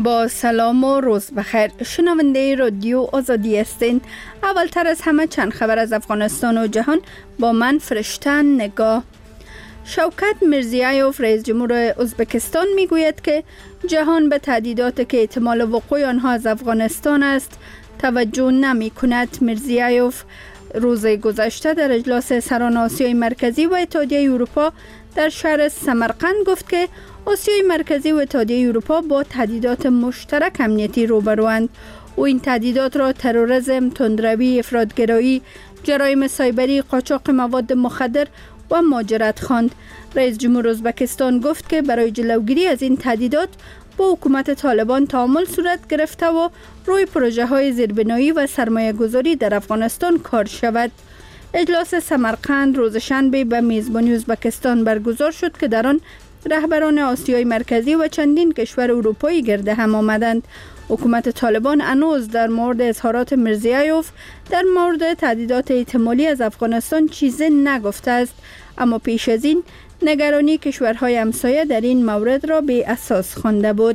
با سلام و روز بخیر. شنونده رادیو آزادی هستین. اولتر از همه چند خبر از افغانستان و جهان با من فرشته نگاه. شوکت میرزیایوف رئیس جمهور ازبکستان میگوید که جهان به تهدیداتی که احتمال وقوع آنها از افغانستان است توجه نمی کند. میرزیایوف روز گذشته در اجلاس سران آسیای مرکزی و اتحادیه اروپا در شهر سمرقند گفت که آسیای مرکزی و اتحادیه اروپا با تهدیدات مشترک امنیتی روبروند. او این تهدیدات را تروریسم، تندروی، افراطگرایی، جرایم سایبری، قاچاق مواد مخدر و مهاجرت خواند. رئیس جمهور ازبکستان گفت که برای جلوگیری از این تهدیدات با حکومت طالبان تعامل صورت گرفته و روی پروژه های زیربنایی و سرمایه گذاری در افغانستان کار شود. اجلاس سمرقند روز شنبه به میزبانی ازبکستان برگزار شد که در آن رهبران آسیای مرکزی و چندین کشور اروپایی گرد هم آمدند. حکومت طالبان هنوز در مورد اظهارات میرزیایوف در مورد تهدیدات احتمالی از افغانستان چیزی نگفته است، اما پیش از این نگرانی کشورهای همسایه در این مورد را بی اساس خوانده بود.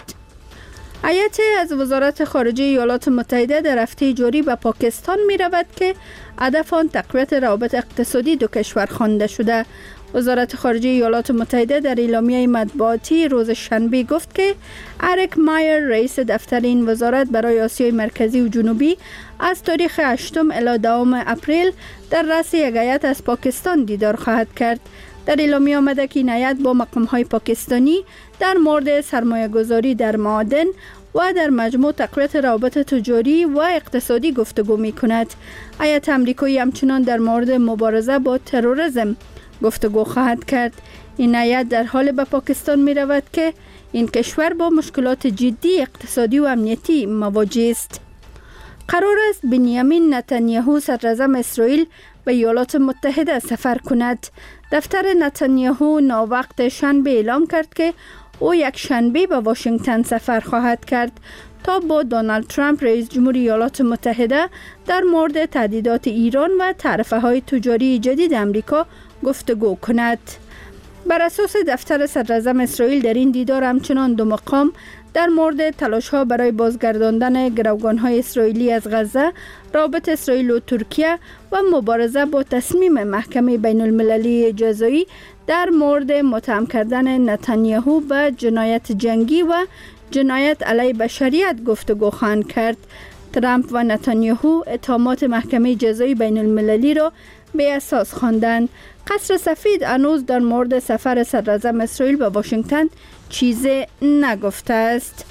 هیئت از وزارت خارجه ایالات متحده در هفته جاری به پاکستان می رود که هدف آن تقویت روابط اقتصادی دو کشور خوانده شده. وزارت خارجه ایالات متحده در اعلامیه مطبوعاتی روز شنبه گفت که اریک مایر رئیس دفتر این وزارت برای آسیای مرکزی و جنوبی از تاریخ 8 الی 2 اپریل در رأس یک هیئت از پاکستان دیدار خواهد کرد. در اعلامیه آمده که این هیئت با مقام‌های پاکستانی در مورد سرمایه‌گذاری در معادن و در مجموع تقویت روابط تجاری و اقتصادی گفتگو می‌کند. هیئت آمریکایی همچنان در مورد مبارزه با تروریسم گفتگو خواهد کرد. این هیئت در حال به پاکستان می رود که این کشور با مشکلات جدی اقتصادی و امنیتی مواجه است. قرار است بنیامین نتانیاهو صدراعظم اسرائیل به ایالات متحده سفر کند. دفتر نتانیاهو ناوقت شنبه اعلام کرد که او یک شنبه به واشنگتن سفر خواهد کرد تا با دونالد ترامپ رئیس جمهور ایالات متحده در مورد تهدیدات ایران و تعرفه‌های تجاری جدید آمریکا گفتگو کند. بر اساس دفتر صدراعظم اسرائیل در این دیدار همچنان دو مقام در مورد تلاش‌ها برای بازگرداندن گروگان‌های اسرائیلی از غزه، رابط اسرائیل و ترکیه و مبارزه با تصمیم محکمه بین‌المللی جزایی در مورد متهم کردن نتانیاهو به جنایت جنگی و جنایت علیه بشریت گفتگو خواهند کرد. ترامپ و نتانیاهو اتهامات محکمه جزایی بین‌المللی را بی اساس خواندند. قصر سفید هنوز در مورد سفر صدراعظم اسرائیل به واشنگتن چیزی نگفته است.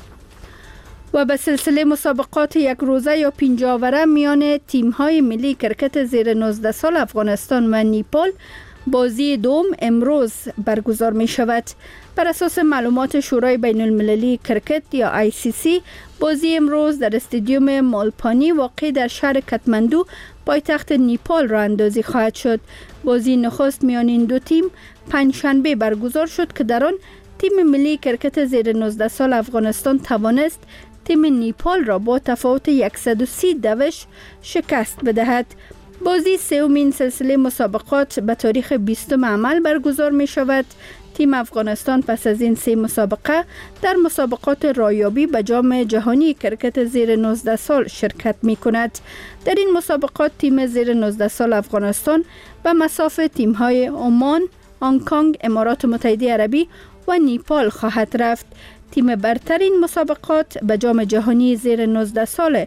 و به سلسله مسابقات یک روزه یا 5 آوره میان تیم‌های ملی کرکت زیر 19 سال افغانستان و نیپال بازی دوم امروز برگزار می شود. بر اساس معلومات شورای بین المللی کرکت یا ICC بازی امروز در استادیوم مالپانی واقع در شهر کاتماندو پایتخت نیپال راه اندازی خواهد شد. بازی نخست میان این دو تیم پنجشنبه برگزار شد که در آن تیم ملی کرکت زیر 19 سال افغانستان توانست تیم نیپال را با تفاوت 130 دوش شکست بدهد. بازی سومین سلسله مسابقات به تاریخ 20 عمل برگزار می شود. تیم افغانستان پس از این 3 مسابقه در مسابقات رایابی به جام جهانی کرکت زیر 19 سال شرکت می کند. در این مسابقات تیم زیر 19 سال افغانستان به مصاف تیم‌های عمان، هنگ کنگ، امارات متحده عربی و نیپال خواهد رفت. تیم برتر این مسابقات به جام جهانی زیر 19 سال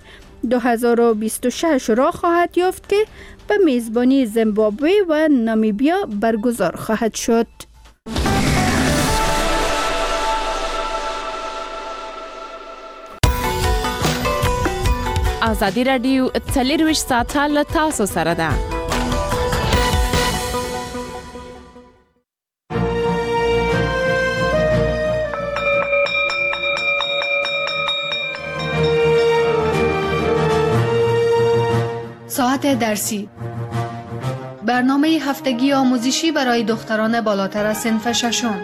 2026 راه خواهد یافت که به میزبانی زیمبابوه و نامیبیا برگزار خواهد شد. آزادی رادیو 24 ساعته له تاسو سره ده. ساعت درسی، برنامه هفتگی آموزشی برای دختران بالاتر از صنف ششم.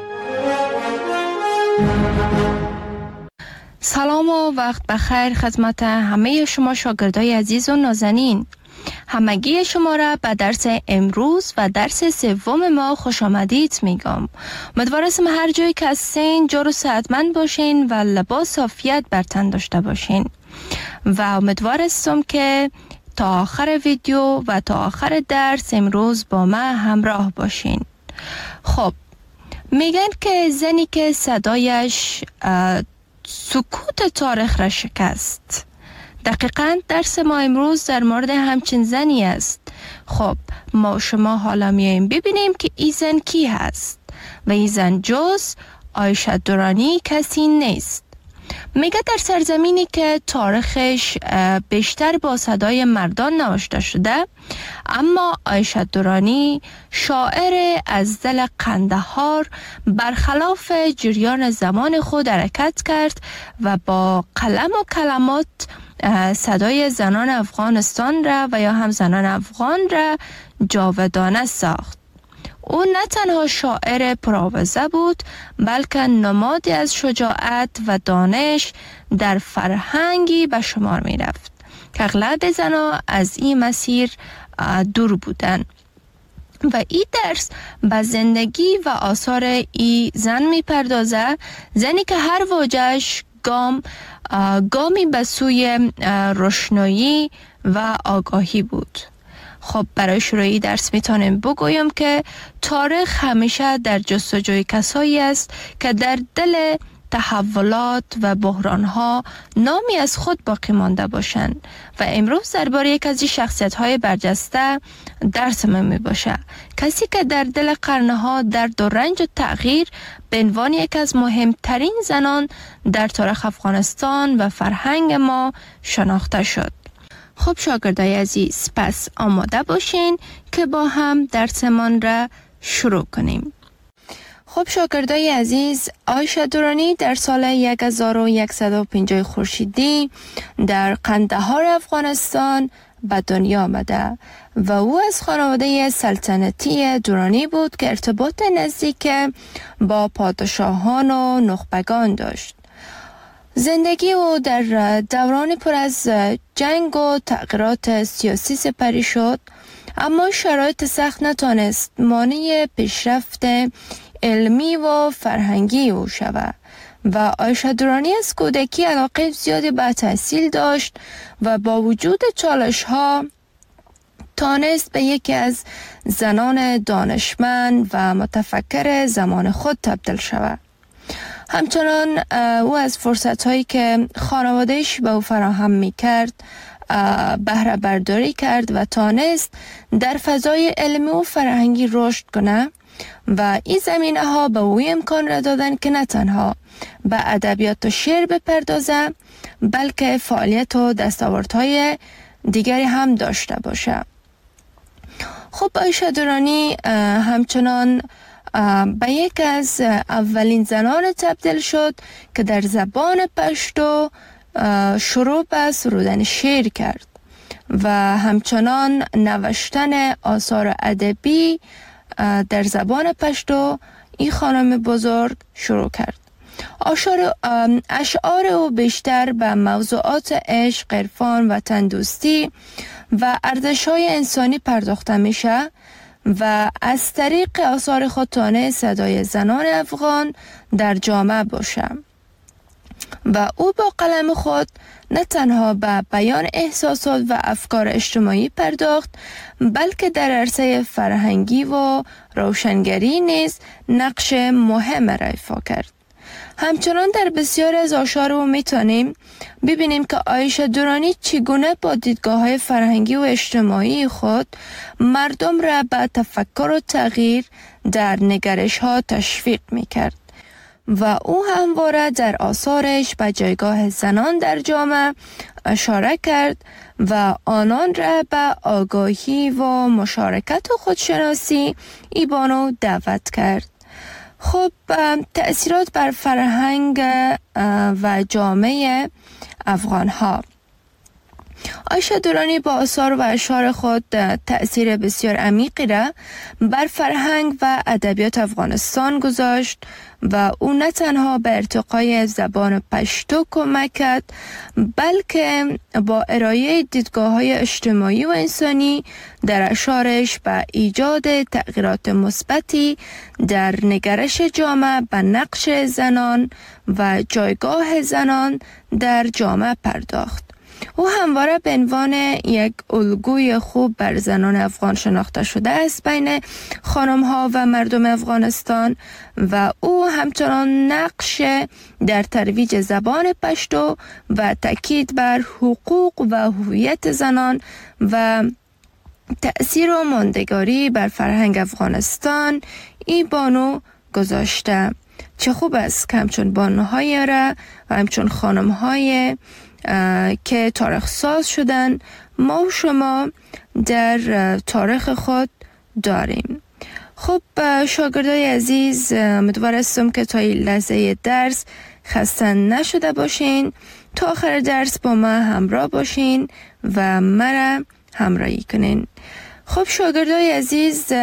سلام و وقت بخیر خدمت همه شما شاگردای عزیز و نازنین. همگی شما را به درس امروز و درس سوم ما خوش آمدید میگم. امیدوارم هر جایی که هستین جور و صحتمند باشین و لباس عافیت بر تن داشته باشین و امیدوارم که تا آخر ویدیو و تا آخر درس امروز با من همراه باشین. خب میگن که زنی که صدایش سکوت تاریخ را شکست. دقیقاً درس ما امروز در مورد همچین زنی است. خب ما شما حالا میاییم ببینیم که این زن کی هست و این زن جز عایشه درانی کسی نیست. میگه در سرزمینی که تاریخش بیشتر با صدای مردان نوشته شده، اما عایشه درانی شاعر از دل قندهار برخلاف جریان زمان خود حرکت کرد و با قلم و کلمات صدای زنان افغانستان را و یا هم زنان افغان را جاودانه ساخت. او نه تنها شاعر پرآوازه بود بلکه نمادی از شجاعت و دانش در فرهنگی به شمار می رفت که اغلب زنان از این مسیر دور بودند. و این درس به زندگی و آثار این زن می پردازه، زنی که هر واژه‌اش گامی به سوی روشنایی و آگاهی بود. خب برای شروع درس میتونم بگویم که تاریخ همیشه در جستجوی کسایی است که در دل تحولات و بحرانها نامی از خود باقی مانده باشند و امروز درباره یک از این شخصیت‌های برجسته درس من میباشه، کسی که در دل قرنها درد و رنج و تغییر به عنوان یک از مهمترین زنان در تاریخ افغانستان و فرهنگ ما شناخته شد. خب شاگردای عزیز، پس آماده باشین که با هم درسمان را شروع کنیم. خب شاگردای عزیز، عایشه درانی در سال 1150 خورشیدی در قندهار افغانستان به دنیا آمده و او از خانواده سلطنتی درانی بود که ارتباط نزدیک با پادشاهان و نخبگان داشت. زندگی او در دوران پر از جنگ و تغییرات سیاسی سپری شد، اما شرایط سخت نتانست مانع پیشرفت علمی و فرهنگی او شود و عایشه درانی از کودکی علاقه زیادی به تحصیل داشت و با وجود چالش ها تانست به یکی از زنان دانشمند و متفکر زمان خود تبدیل شود. همچنان او از فرصت‌هایی که خانواده‌اش به او فراهم می‌کرد بهره برداری کرد و تانست در فضای علمی و فرهنگی رشد کنه و این زمینه‌ها به او امکان را دادن که نه تنها به ادبیات و شعر بپردازه بلکه فعالیت و دستاوردهای دیگری هم داشته باشه. خب عایشه درانی همچنان به یک از اولین زنان تبدیل شد که در زبان پشتو شروع به سرودن شعر کرد و همچنان نوشتن آثار ادبی در زبان پشتو این خانم بزرگ شروع کرد. اشعار او بیشتر به موضوعات عشق، عرفان و تندوستی و ارزش‌های انسانی پرداخته میشه و از طریق آثار خود تانه صدای زنان افغان در جامعه باشه و او با قلم خود نه تنها به بیان احساسات و افکار اجتماعی پرداخت بلکه در عرصه فرهنگی و روشنگری نیز نقش مهم را ایفا کرد. همچنان در بسیار از آثار او میتونیم ببینیم که عایشه درانی چگونه با دیدگاه‌های فرهنگی و اجتماعی خود مردم را به تفکر و تغییر در نگرش‌ها تشویق میکرد و او همواره در آثارش به جایگاه زنان در جامعه اشاره کرد و آنان را به آگاهی و مشارکت و خودشناسی ایبانو دعوت کرد. خب تأثیرات بر فرهنگ و جامعه افغان ها. عایشه درانی با آثار و اشعار خود تأثیر بسیار عمیقی را بر فرهنگ و ادبیات افغانستان گذاشت و او نه تنها به ارتقای زبان پشتو کمک کرد، بلکه با ارائه دیدگاه‌های اجتماعی و انسانی در اشعارش به ایجاد تغییرات مثبتی در نگرش جامعه به نقش زنان و جایگاه زنان در جامعه پرداخت. او همواره به عنوان یک الگوی خوب بر زنان افغان شناخته شده است بین خانم‌ها و مردم افغانستان و او همچنان نقش در ترویج زبان پشتو و تاکید بر حقوق و هویت زنان و تأثیر و ماندگاری بر فرهنگ افغانستان ای بانو گذاشته. چه خوب است که همچون بانوهای را و همچون خانم‌های که تاریخ ساز شدن ما و شما در تاریخ خود داریم. خب شاگردای عزیز، امیدوار هستم که تا این لحظه درس خسته نشده باشین، تا آخر درس با ما همراه باشین و مرا همراهی کنین. خب شاگردای عزیز،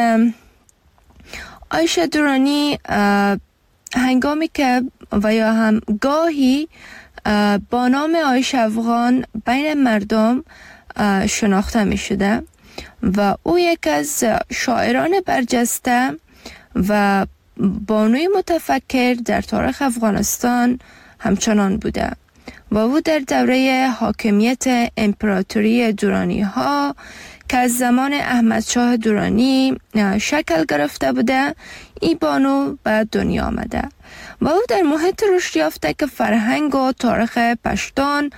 عایشه درانی هنگامی که و یا هم گاهی با نام عایشه افغان بین مردم شناخته می شده و او یک از شاعران برجسته و بانوی متفکر در تاریخ افغانستان همچنان بوده و او در دوره حاکمیت امپراتوری درانی ها که از زمان احمد شاه درانی شکل گرفته بوده ای بانو به دنیا آمده و او در محیط رشد یافته که فرهنگ و تاریخ پشتون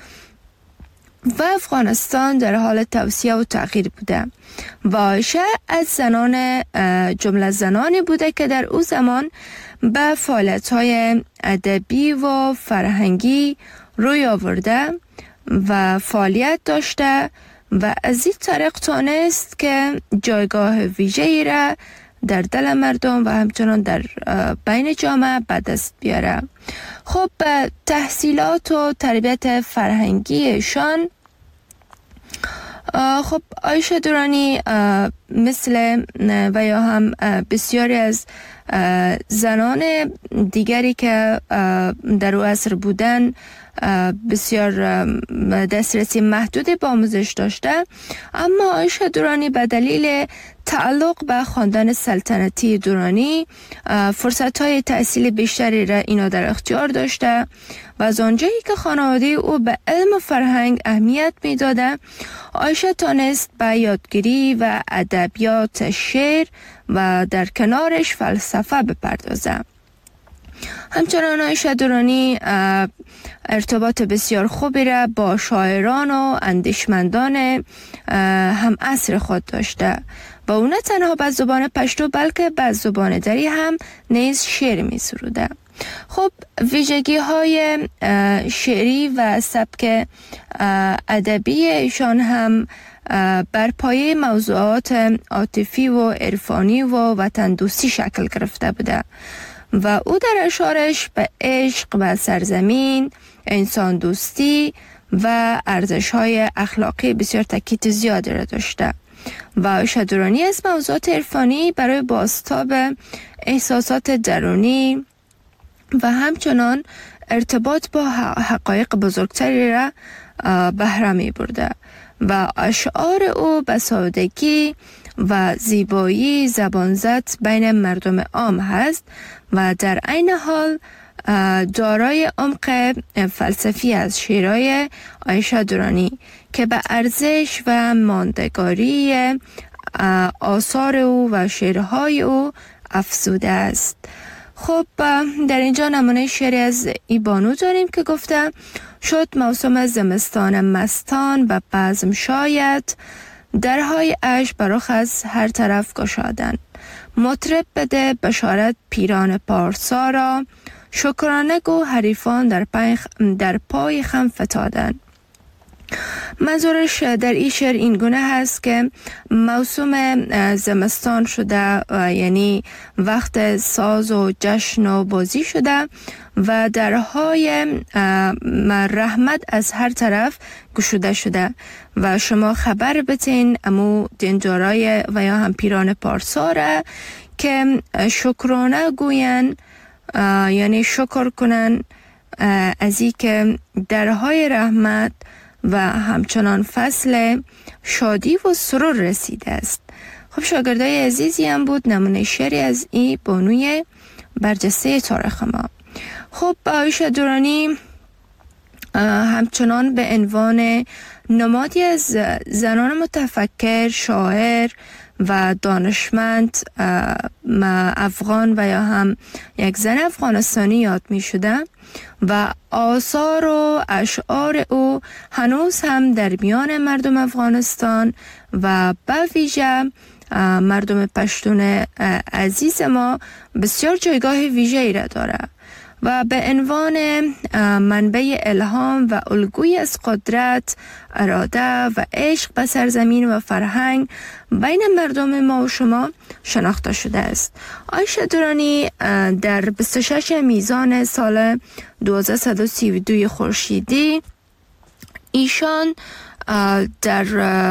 و افغانستان در حال توسعه و تغییر بوده و عایشه از زنان جمله زنانی بوده که در او زمان به فعالیت‌های ادبی و فرهنگی روی آورده و فعالیت داشته و از این طریق تانست که جایگاه ویژه‌ای را در دل مردم و همچنان در بین جامعه به دست بیاره. خب تحصیلات و تربیت فرهنگیشان، خب عایشه درانی مثل و یا هم بسیاری از زنان دیگری که در او عصر بودن بسیار دسترسی محدودی به آموزش داشته، اما عایشه درانی به دلیل تعلق به خاندان سلطنتی درانی فرصت‌های تحصیل بیشتری را اینا در اختیار داشته و از آنجایی که خانواده او به علم و فرهنگ اهمیت می‌داده، عایشه تانست به یادگیری و ادبیات شعر و در کنارش فلسفه بپردازه. همچنان عایشه درانی ارتباط بسیار خوبی را با شاعران و اندیشمندان هم عصر خود داشته و او نه تنها به زبان پشتو بلکه به زبان دری هم نیز شعر می سروده. خب ویژگی های شعری و سبک ادبی ایشان هم بر پایه موضوعات عاطفی و عرفانی و وطن دوستی شکل گرفته بوده و او در اشعارش به عشق و سرزمین، انسان دوستی و ارزش‌های اخلاقی بسیار تاکید زیادی را داشته و عایشه درانی از موضوعات عرفانی برای بازتاب احساسات درونی و همچنان ارتباط با حقایق بزرگتری را بهره می برده و اشعار او به سادگی و زیبایی زبانزد بین مردم عام هست و در عین حال دارای عمق فلسفی از شعرهای عایشه درانی که به ارزش و ماندگاری آثار او و شعرهای او افزوده است. خب در اینجا نمونه شعری از ای بانو داریم که گفته: شد موسم زمستان مستان و بزم شاید، درهای عشق برخ از هر طرف گشادن. مطرب بده بشارت پیران پارسا را، شکرانه گو حریفان در پای خم فتادن. منظورش در این شعر این گونه هست که موسم زمستان شده، یعنی وقت ساز و جشن و بازی شده و درهای رحمت از هر طرف گشوده شده و شما خبر بتین امو دنجارای و یا هم پیران پارسا که شکرانه گوین، یعنی شکر کنن از این که درهای رحمت و همچنان فصل شادی و سرور رسیده است. خب شاگردای عزیزی هم بود نمونه شعری از این بانوی برجسته تاریخ ما. خب عایشه درانی همچنان به عنوان نمادی از زنان متفکر، شاعر و دانشمند افغان و یا هم یک زن افغانستانی یاد می شده و آثار و اشعار او هنوز هم در میان مردم افغانستان و به ویژه مردم پشتون عزیز ما بسیار جایگاه ویژه‌ای را داره و به عنوان منبع الهام و الگویی از قدرت، اراده و عشق به سرزمین و فرهنگ بین مردم ما و شما شناخته شده است. عایشه درانی در 26 میزان سال 1232 خورشیدی ایشان در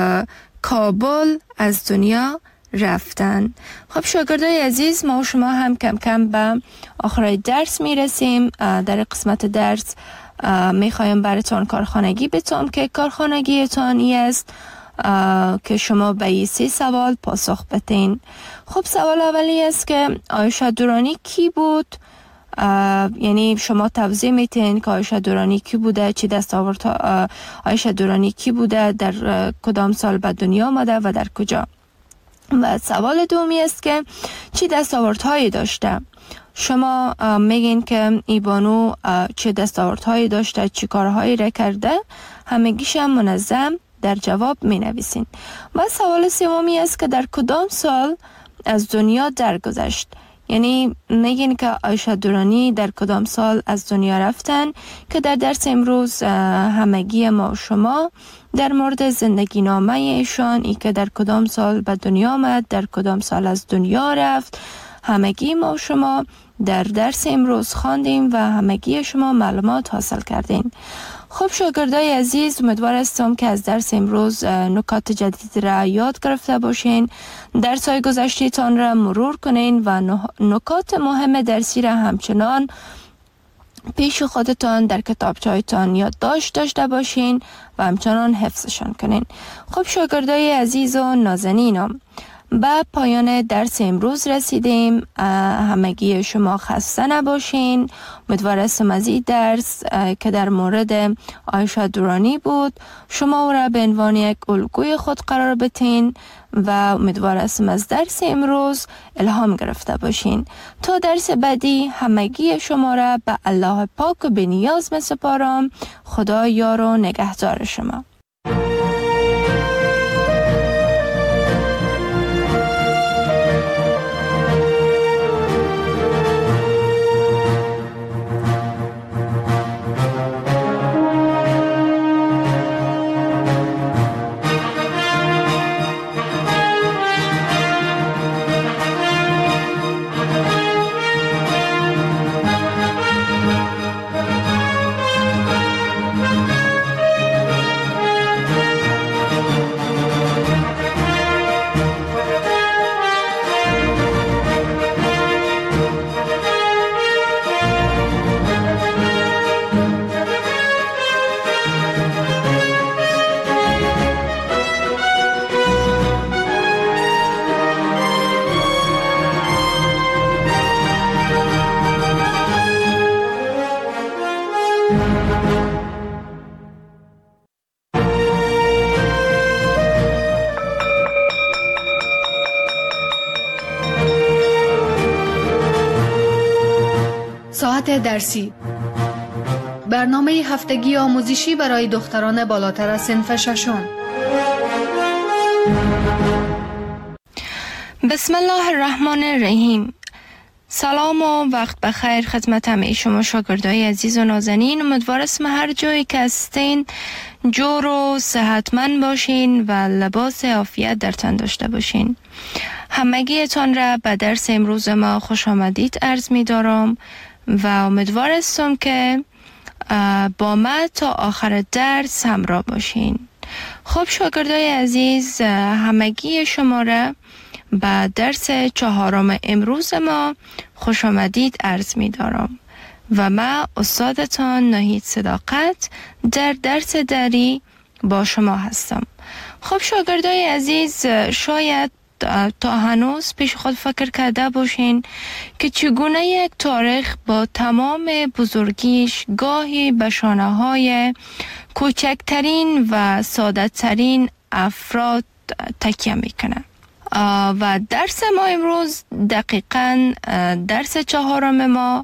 کابل از دنیا رفتن. خب شاگردای عزیز، ما و شما هم کم کم به آخر درس میرسیم. در قسمت درس میخوایم براتون کارخانگی بتونم که کارخانگیتان ای است که شما به این 3 سوال پاسخ بدین. خب سوال اولی است که عایشه درانی کی بود؟ یعنی شما توضیح میتین که عایشه درانی کی بوده، چی دستاورد عایشه درانی کی بوده، در کدام سال به دنیا آمده و در کجا. و سوال دومی است که چی دستاوردهایی داشته؟ شما میگین که ای بانو چه دستاوردهایی داشته، چی کارهایی را کرده، همگیش هم منظم در جواب می نویسین. و سوال سومی است که در کدام سال از دنیا درگذشت؟ یعنی میگین که عایشه درانی در کدام سال از دنیا رفتن که در درس امروز همگی ما و شما در مورد زندگی نامه ایشان، ای که در کدام سال به دنیا آمد، در کدام سال از دنیا رفت، همگی ما و شما در درس امروز خواندیم و همگی شما معلومات حاصل کردین. خب شاگردای عزیز، امیدوار هستم که از درس امروز نکات جدید را یاد گرفته باشین، درس‌های گذشته‌تان را مرور کنین و نکات مهم درسی را همچنان پیش خودتان در کتابچه‌تان یادداشت داشته باشین و همچنان حفظشان کنین. خب شاگردای عزیز و نازنینم، به پایان درس امروز رسیدیم. همگی شما خسته نباشین. امیدوار هستم از این درس که در مورد عایشه درانی بود شما او را به عنوان یک الگوی خود قرار بدین و امیدوار هستم از درس امروز الهام گرفته باشین. تا درس بعدی همگی شما را به الله پاک و بی‌نیاز می‌سپارم. خدا یار و نگهدار شما. ساعت درسی، برنامه هفتگی آموزشی برای دختران بالاتر از صنف ششم. بسم الله الرحمن الرحیم. سلام و وقت بخیر خدمت همه شما شاگردای عزیز و نازنین. امیدوار هستم هر جایی که هستین جور و صحتمند باشین و لباس عافیت در تن داشته باشین. همگیتان را به درس امروز ما خوش آمدید عرض می دارم و امیدوار هستم که با ما تا آخر درس همراه باشین. خب شاگردای عزیز، همگی شما را به درس 4 امروز ما خوش آمدید عرض می دارم و من استادتان ناهید صداقت در درس دری با شما هستم. خب شاگردای عزیز، شاید تا هنوز پیش خود فکر کرده باشین که چگونه یک تاریخ با تمام بزرگیش گاهی به شانه‌های کوچکترین و ساده‌ترین افراد تکیه میکنه. و درس ما امروز دقیقاً درس 4 ما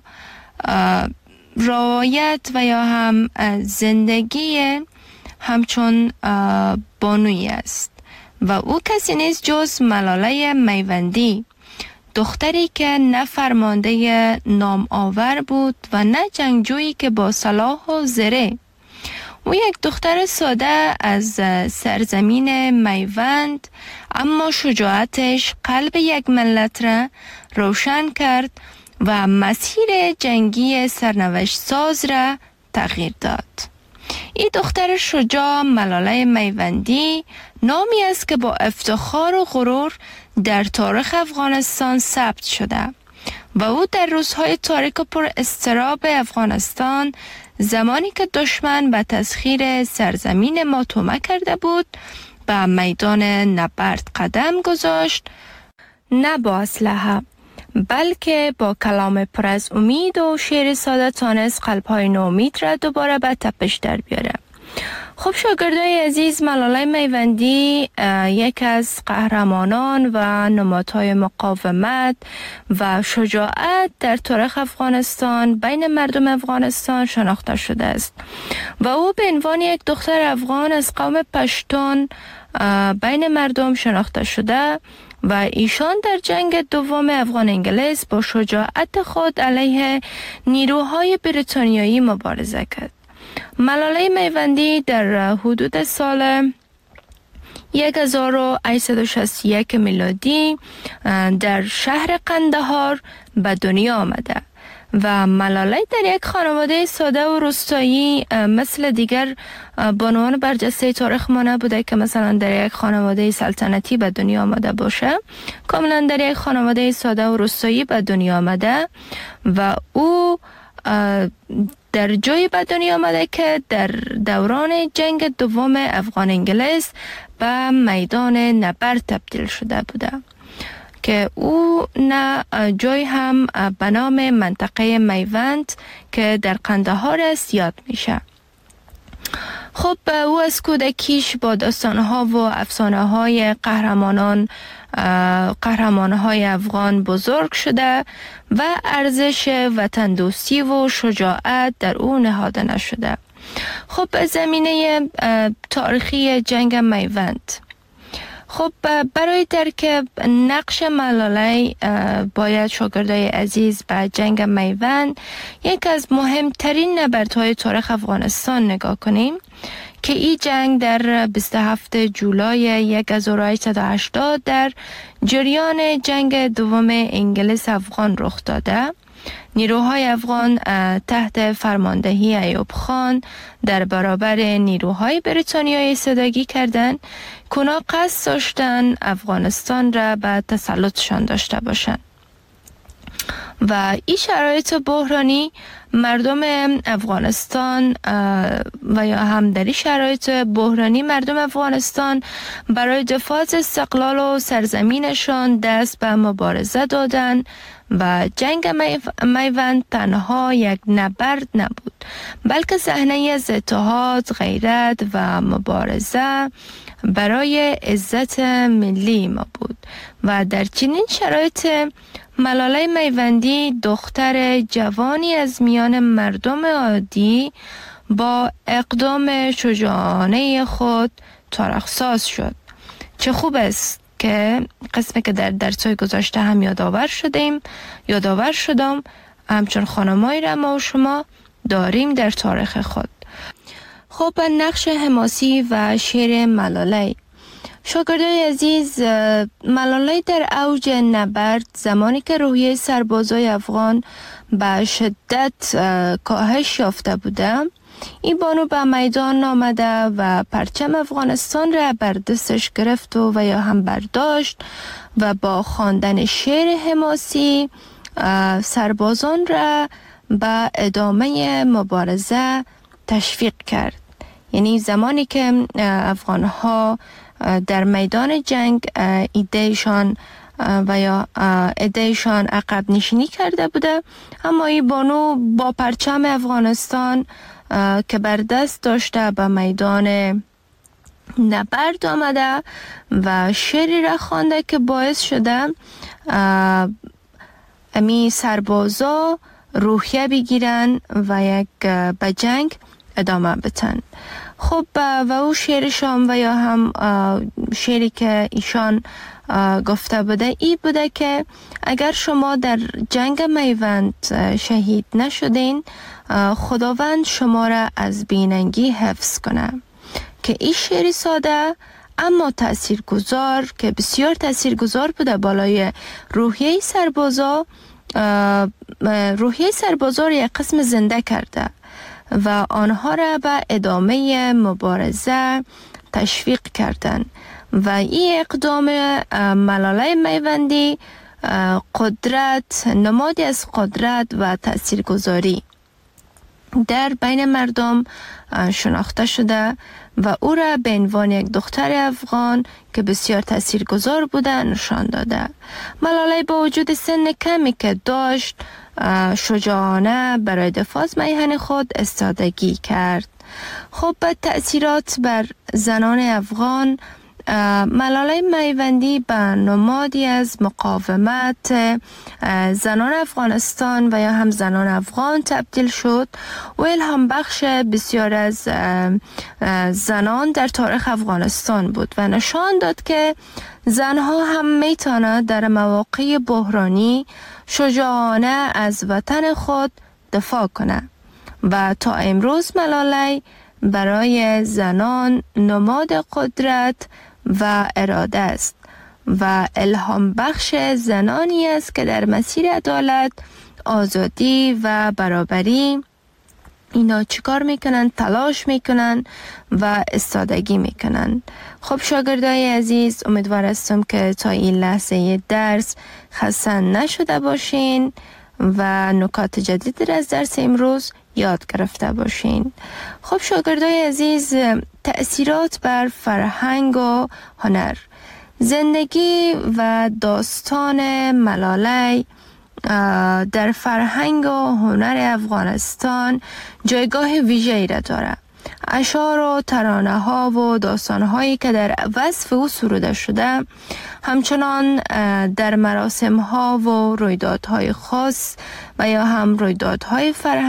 روایت و یا هم زندگی همچون بانویی است و او کسی نیست جز ملاله میوندی، دختری که نه فرمانده نام آور بود و نه جنگجویی که با سلاح و زره. او یک دختر ساده از سرزمین میوند، اما شجاعتش قلب یک ملت را روشن کرد و مسیر جنگی سرنوشت ساز را تغییر داد. این دختر شجاع ملاله میوندی نامی است که با افتخار و غرور در تاریخ افغانستان ثبت شده و او در روزهای تاریک و پر اضطراب افغانستان، زمانی که دشمن به تسخیر سرزمین ما طمع کرده بود، به میدان نبرد قدم گذاشت، نه با اسلحه بلکه با کلام پر از امید و شعر ساده تانست قلب‌های ناامید را دوباره به تپش در بیاره. خب شاگردای عزیز، ملاله میوندی یک از قهرمانان و نمادهای مقاومت و شجاعت در تاریخ افغانستان بین مردم افغانستان شناخته شده است و او به عنوان یک دختر افغان از قوم پشتون بین مردم شناخته شده و ایشان در جنگ دوم افغان انگلیس با شجاعت خود علیه نیروهای بریتانیایی مبارزه کرد. ملاله میوندی در حدود سال 1861 میلادی در شهر قندهار به دنیا آمده و ملاله در یک خانواده ساده و روستایی مثل دیگر بانوان برجسته تاریخ ما نبوده که مثلا در یک خانواده سلطنتی به دنیا آمده باشه. کاملا در یک خانواده ساده و روستایی به دنیا آمده و او در جای به دنیا آمده که در دوران جنگ دوم افغان انگلیس به میدان نبرد تبدیل شده بوده که او نه جای هم به نام منطقه میوند که در قندهار است یاد میشه. خب او از کودکیش با داستانها و افسانه‌های قهرمان‌های افغان بزرگ شده و ارزش وطن دوستی و شجاعت در او نهاده نشده. خب زمینه تاریخی جنگ میوند. خب برای درک نقش ملاله باید شاگردای عزیز به جنگ میوند، یک از مهمترین نبردهای تاریخ افغانستان نگاه کنیم که این جنگ در 27 جولای 1880 در جریان جنگ دوم انگلیس افغان رخ داده. نیروهای افغان تحت فرماندهی ایوب خان در برابر نیروهای بریتانیایی ایستادگی کردند که اونا قصد داشتن افغانستان را به تسلطشان داشته باشند و این شرایط بحرانی مردم افغانستان و یا هم در این شرایط بحرانی مردم افغانستان برای دفاع از استقلال و سرزمینشان دست به مبارزه دادن و جنگ میوند تنها یک نبرد نبود بلکه صحنه از اتحاد، غیرت و مبارزه برای عزت ملی ما بود و در چنین شرایط ملاله میوندی دختر جوانی از میان مردم عادی با اقدام شجاعانه خود تاریخ‌ساز شد. چه خوب است که قسمی که در درس‌های گذشته هم یادآور شدم همچون خانمایی را ما و شما داریم در تاریخ خود. خب نقش حماسی و شعر ملاله. شاگردای عزیز، ملاله در اوج نبرد زمانی که روحیه سربازای افغان به شدت کاهش یافته بوده، این بانو به میدان آمده و پرچم افغانستان را بر دستش گرفت و یا هم برداشت و با خواندن شعر حماسی سربازان را به ادامه مبارزه تشویق کرد. یعنی زمانی که افغانها در میدان جنگ ایدهشان و یا ایدهشان عقب نشینی کرده بوده، اما این بانو با پرچم افغانستان که بر دست داشته به میدان نبرد آمده و شعری را خوانده که باعث شده امی سربازا روحیه بگیرن و یک به جنگ ادامه بتن. خب و او شعرشان و یا هم شعری که ایشان گفته بوده ای بوده که اگر شما در جنگ میوند شهید نشدین، خداوند شما را از بیننگی حفظ کنه. که این شعری ساده اما تاثیرگذار که بسیار تاثیرگذار بوده بالای روحیه سربازا، روحیه سربازا را یک قسم زنده کرده و آنها را به ادامه مبارزه تشویق کردند و این اقدام ملاله میوندی قدرت، نمادی از قدرت و تاثیرگذاری در بین مردم شناخته شده و او را به عنوان یک دختر افغان که بسیار تاثیرگذار بوده نشان داده. ملاله با وجود سن کمی که داشت، شجاعانه برای دفاع از میهن خود استادگی کرد. خب به تأثیرات بر زنان افغان، ملاله میوندی به نمادی از مقاومت زنان افغانستان و یا هم زنان افغان تبدیل شد و الهام بخش بسیار از زنان در تاریخ افغانستان بود و نشان داد که زنها هم میتونند در مواقع بحرانی شجاعانه از وطن خود دفاع کنند و تا امروز ملاله برای زنان نماد قدرت و اراده است و الهام بخش زنانی است که در مسیر عدالت، آزادی و برابری اینا چیکار میکنن؟ تلاش میکنن و استادگی میکنن. خب شاگردای عزیز، امیدوار هستم که تا این لحظه درس خسته نشده باشین و نکات جدید از درس امروز یاد گرفته باشین. خب شاگردای عزیز، تأثیرات بر فرهنگ و هنر. زندگی و داستان ملاله در فرهنگ و هنر افغانستان جایگاه ویژه‌ای را دارد. اشعار و ترانه ها و داستان هایی که در وصف او سروده شده همچنان در مراسم ها و رویدادهای خاص و یا هم رویدادهای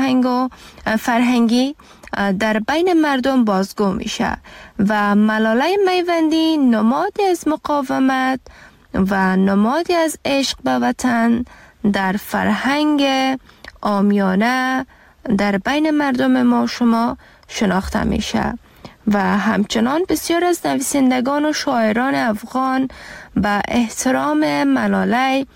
فرهنگی در بین مردم بازگو میشه و ملاله میوندی نمادی از مقاومت و نمادی از عشق به وطن در فرهنگ عامیانه در بین مردم ما شما شناخته میشه و همچنان بسیار از نویسندگان و شاعران افغان به احترام ملاله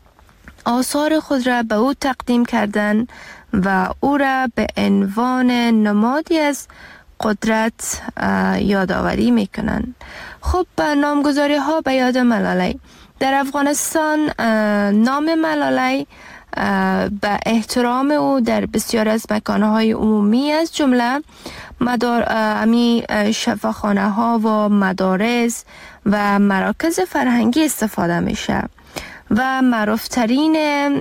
آثار خود را به او تقدیم کردن و او را به عنوان نمادی از قدرت یادآوری میکنن. خب نامگذاری ها به یاد ملاله. در افغانستان نام ملاله به احترام او در بسیار از مکانهای عمومی از جمله شفاخانه ها و مدارس و مراکز فرهنگی استفاده میشه و معروفترین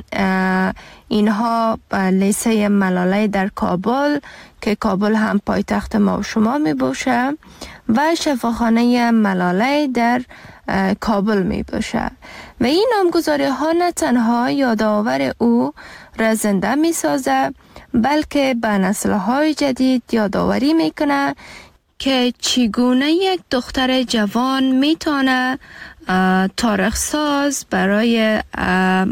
اینها لیسه ملاله در کابل که کابل هم پایتخت ما و شما می باشه و شفاخانه ملاله در کابل می باشه و این نامگذاری ها نه تنها یادآور او را زنده می سازه بلکه به نسل های جدید یادآوری می کنه که چگونه یک دختر جوان می تونه تاریخ ساز برای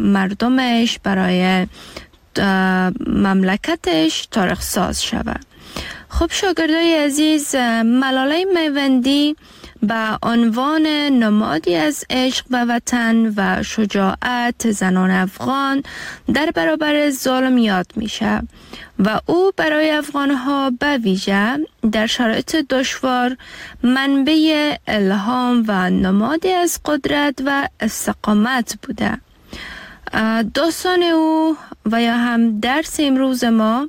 مردمش، برای مملکتش تاریخ ساز شود. خب شاگردای عزیز، ملاله میوندی به عنوان نمادی از عشق به وطن و شجاعت زنان افغان در برابر ظلم یاد میشه و او برای افغانها به ویژه در شرایط دشوار منبع الهام و نمادی از قدرت و استقامت بوده. داستان او و یا هم درس امروز ما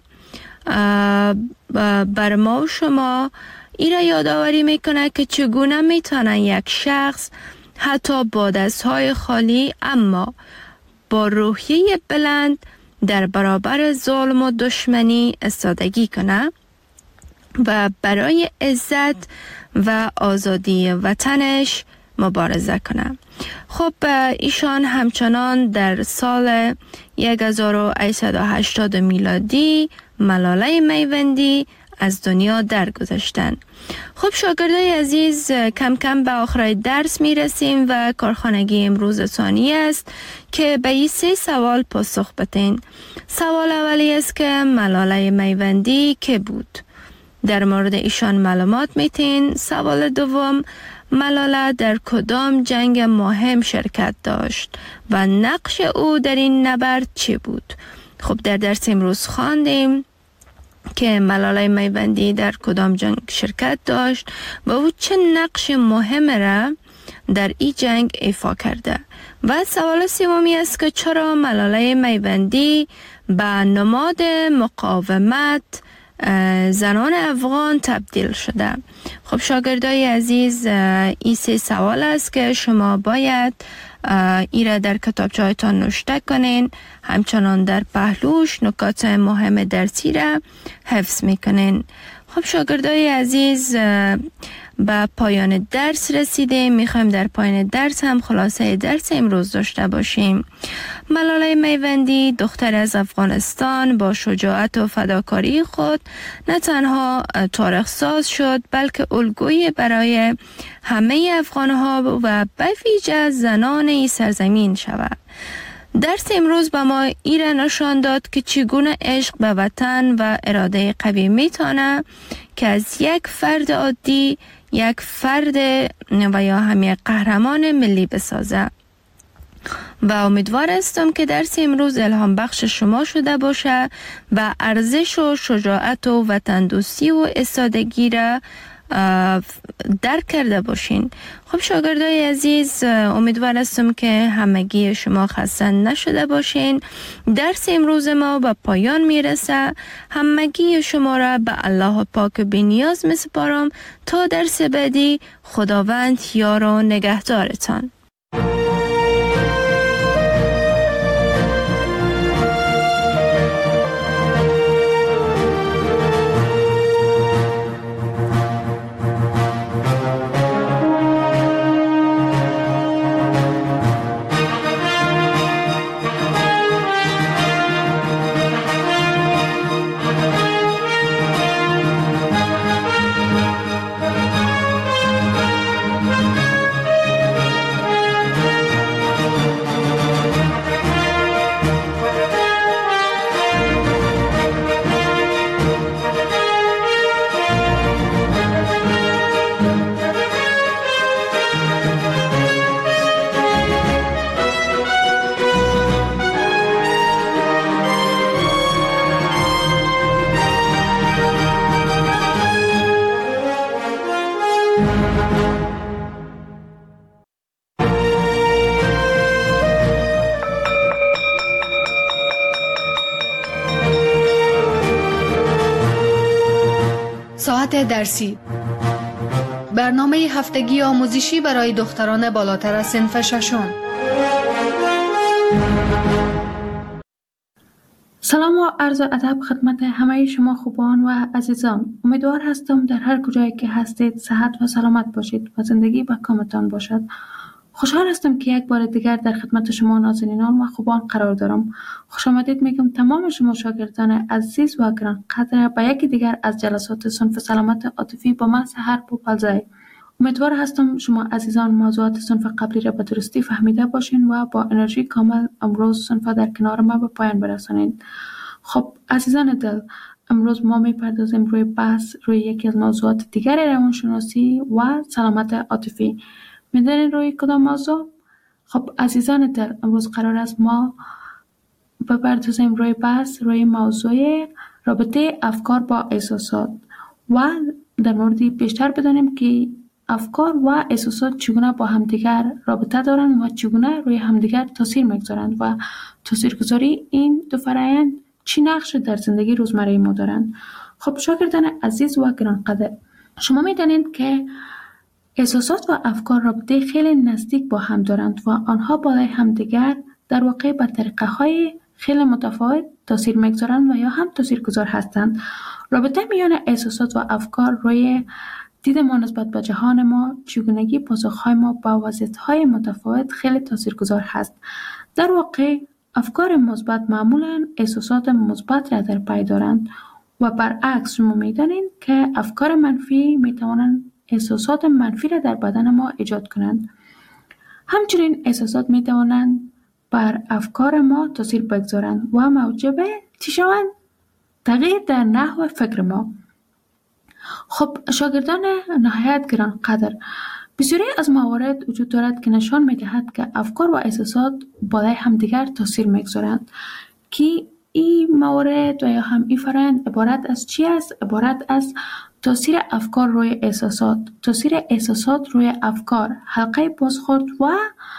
بر ما و شما ای را یادآوری میکنه که چگونه میتونه یک شخص حتی با دستهای خالی اما با روحیه بلند در برابر ظلم و دشمنی ایستادگی کنه و برای عزت و آزادی وطنش مبارزه کنه. خب ایشان همچنان در سال 1880 میلادی ملاله میوندی از دنیا درگذشتند. خب شاگردای عزیز، کم کم به آخر درس می رسیم و کارخانگی امروز ثانی است که به این 3 سوال پاسخ بدین. سوال اولی است که ملاله میوندی که بود؟ در مورد ایشان معلومات میتین. سوال دوم، ملاله در کدام جنگ مهم شرکت داشت و نقش او در این نبرد چی بود؟ خب در درس امروز خواندیم که ملاله میوندی در کدام جنگ شرکت داشت و او چه نقش مهم را در این جنگ ایفا کرده. و سوال سومی است که چرا ملاله میوندی به نماد مقاومت زنان افغان تبدیل شده؟ خب شاگردای عزیز، این 3 سوال است که شما باید ایره در کتابچه‌هایتان نوشته کنین، همچنان در پهلوش نکات مهم درسی را حفظ میکنین. خب شاگردای عزیز، به پایان درس رسیده. میخوایم در پایان درس هم خلاصه درس امروز داشته باشیم. ملاله میوندی دختر از افغانستان با شجاعت و فداکاری خود نه تنها تاریخ ساز شد بلکه الگویی برای همه افغانها و به ویژه زنان این سرزمین شود. درس امروز به ما ایره نشان داد که چگونه عشق به وطن و اراده قوی میتونه که از یک فرد عادی یک فرد و یا هم یک قهرمان ملی بسازه. و امیدوار هستم که درس امروز الهام بخش شما شده باشه و ارزش و شجاعت و وطن دوستی و ایستادگی را درک کرده باشین. خب شاگردای عزیز، امیدوار هستم که همگی شما خسته نشده باشین. درس امروز ما به پایان میرسه. همگی شما را به الله پاک بی‌نیاز میسپارم تا درس بعدی. خداوند یار و نگهدارتان. ساعت درسی، برنامه هفتگی آموزشی برای دختران بالاتر از صنف ششم. سلام و عرض ادب خدمت همه شما خوبان و عزیزان. امیدوار هستم در هر کجایی که هستید صحت و سلامت باشید و زندگی به کامتان باشد. خوشحال هستم که یک بار دیگر در خدمت شما نازنینان و خوبان قرار دارم. خوش آمدید میگم تمام شما شاگردان عزیز و گرانقدر به یکی دیگر از جلسات صنف سلامت عاطفی با من سحر پوپلزای. امیدوار هستم شما عزیزان موضوعات صنف قبلی را به درستی فهمیده باشین و با انرژی کامل امروز صنف در کنار ما به پایان برسانید. خب عزیزان دل، امروز ما میپردازیم روی بحث روی یکی از موضوعات دیگر روانشناسی و سلامت عاطفی. میدونین روی کدام موضوع؟ خب عزیزان دل، امروز قرار است ما بپردازیم روی بحث روی موضوع رابطه افکار با احساسات و در موردی بیشتر بدانیم که افکار و احساسات چگونه با همدیگر رابطه دارند و چگونه روی همدیگر تاثیر میگذارند و تاثیرگذاری این دو فرآیند چی نقش در زندگی روزمره ما دارند. خب شاگردان عزیز و گرانقدر، شما میدانید که احساسات و افکار رابطه خیلی نزدیک با هم دارند و آنها بالای همدیگر در واقع به طریقه های خیلی متفاوت تاثیر میگذارند و یا هم تاثیرگذار هستند. رابطه میان احساسات و افکار روی دید ما نسبت به جهان ما، چگونگی پاسخهای ما با وضعیت‌های متفاوت خیلی تاثیرگذار هست. در واقع افکار مثبت معمولاً احساسات مثبت را در پی دارند و برعکس شما می‌دانید که افکار منفی می‌توانند احساسات منفی را در بدن ما ایجاد کنند. همچنین احساسات می‌توانند بر افکار ما تاثیر بگذارند و موجب چی شوند؟ تغییر در نحو فکر ما. خب شاگردان نهایت گرانقدر، بسیاری از موارد وجود دارد که نشان می‌دهد که افکار و احساسات بالای همدیگر تاثیر می‌گذارند. که این موارد و یا هم این فرآیند عبارت از چی است؟ عبارت از تاثیر افکار روی احساسات، تاثیر احساسات روی افکار، حلقه بازخورد و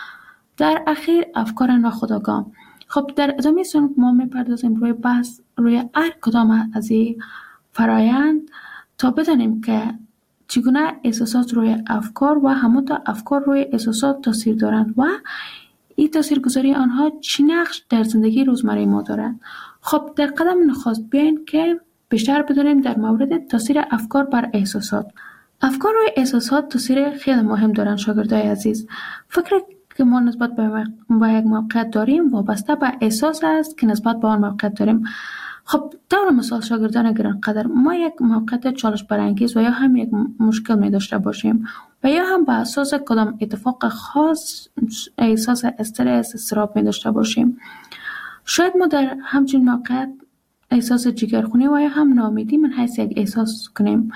در اخیر افکار ناخودآگاه. خب در ادامه سنت ما می‌پردازیم روی بحث روی هر کدام از این فرآیند تا بدانیم که چگونه احساسات روی افکار و همانطور افکار روی احساسات تاثیر دارند و این تاثیرگذاری آنها چی نقش در زندگی روزمره ما دارند. خب در قدم نخست بیاین که بیشتر بدانیم در مورد تاثیر افکار بر احساسات. افکار روی احساسات تاثیر خیلی مهم دارند شاگردای عزیز. فکر که ما نسبت به یک موقعیت داریم وابسته به احساس است که نسبت به آن موقعیت داریم. خب طور مثال شاگردان گرانقدر، ما یک موقعیت چالش برانگیز و یا هم یک مشکل می داشته باشیم و یا هم به اساس کدام اتفاق خاص احساس استرس، اضطراب می داشته باشیم. شاید ما در همچین موقعیت احساس جگرخونی و یا هم ناامیدی من حیث یک احساس کنیم.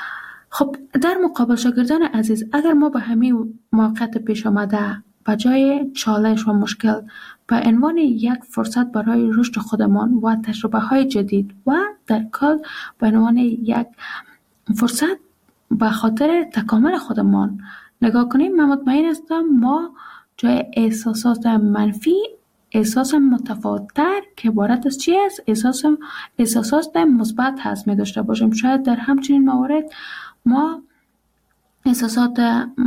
خب در مقابل شاگردان عزیز، اگر ما به همین موقعیت پیش آمده به جای چالش و مشکل به عنوان یک فرصت برای رشد خودمان و تجربه های جدید و در کل به عنوان یک فرصت به خاطر تکامل خودمان نگاه کنیم، من مطمئن هستم ما جای احساسات منفی احساس متفاوت‌تر که عبارت از چی است؟ احساسات مثبت هست می داشته باشیم. شاید در همچنین موارد ما احساسات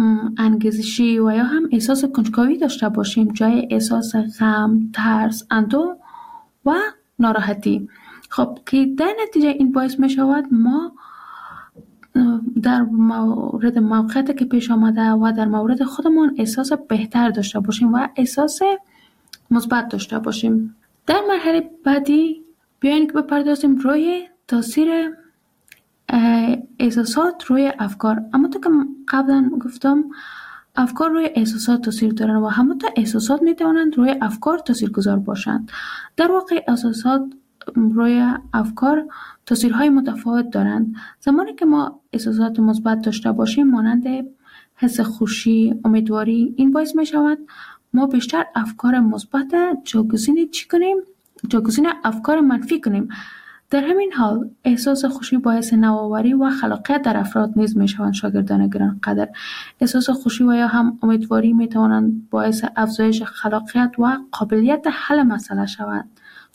انگیزشی و یا هم احساس کنجکاوی داشته باشیم جای احساس غم، ترس، اندوه و ناراحتی. خب که در نتیجه این باعث می شود ما در مورد موقعیتی که پیش آمده و در مورد خودمان احساس بهتر داشته باشیم و احساس مثبت داشته باشیم. در مرحله بعدی بیاین که بپردازیم روی تاثیر احساسات روی افکار. اما تو که قبلا گفتم افکار روی احساسات تاثیر دارند و همونطور احساسات میتوانند روی افکار تاثیرگذار باشند. در واقع احساسات روی افکار تاثیرهای متفاوت دارند. زمانی که ما احساسات مثبت داشته باشیم مانند حس خوشی، امیدواری، این باعث می شود ما بیشتر افکار مثبت جایگزین چی کنیم؟ جایگزین افکار منفی کنیم. در همین حال احساس خوشی باعث نوآوری و خلاقیت در افراد نیز می شوند. شاگردان گرانقدر، احساس خوشی و یا هم امیدواری می توانند باعث افزایش خلاقیت و قابلیت حل مسئله شوند.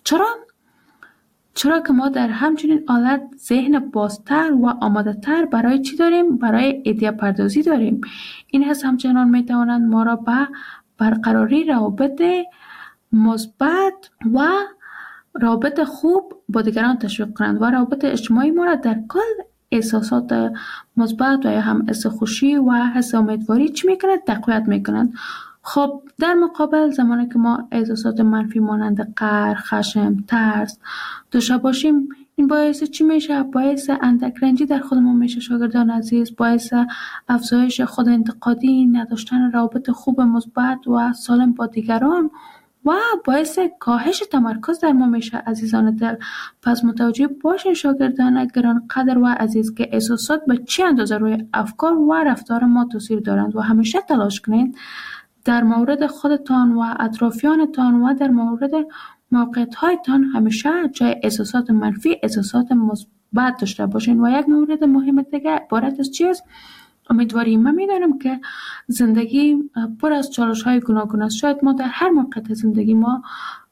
چرا که ما در همچنین حالت ذهن بازتر و آماده تر برای چی داریم؟ برای ایده پردازی داریم. این حس همچنان می توانند ما را به برقراری روابط مثبت و روابط خوب با دیگران تشویق کنند و روابط اجتماعی ما را در کل احساسات مثبت و یا هم حس خوشی و حس امیدواری چی میکنند؟ تقویت میکنند. خب در مقابل زمانی که ما احساسات منفی مانند قهر، خشم، ترس داشته باشیم، این باعث چی میشه؟ باعث اندک رنجی در خودمون میشه شاگردان عزیز، باعث افزایش خود انتقادی، نداشتن روابط خوب مثبت و سالم با دیگران و باعث کاهش تمرکز در ما میشه. عزیزان دل، پس متوجه باشین شاگردان گران قدر و عزیز که احساسات به چه اندازه روی افکار و رفتار ما تاثیر دارند و همیشه تلاش کنید در مورد خودتان و اطرافیانتان و در مورد موقعیت هایتان همیشه جای احساسات منفی احساسات مثبت داشته باشین. و یک مورد مهم دیگه عبارت از چیست؟ امیدواری من میدانم که زندگی پر از چالش های گوناگون است. شاید ما در هر موقعیت زندگی ما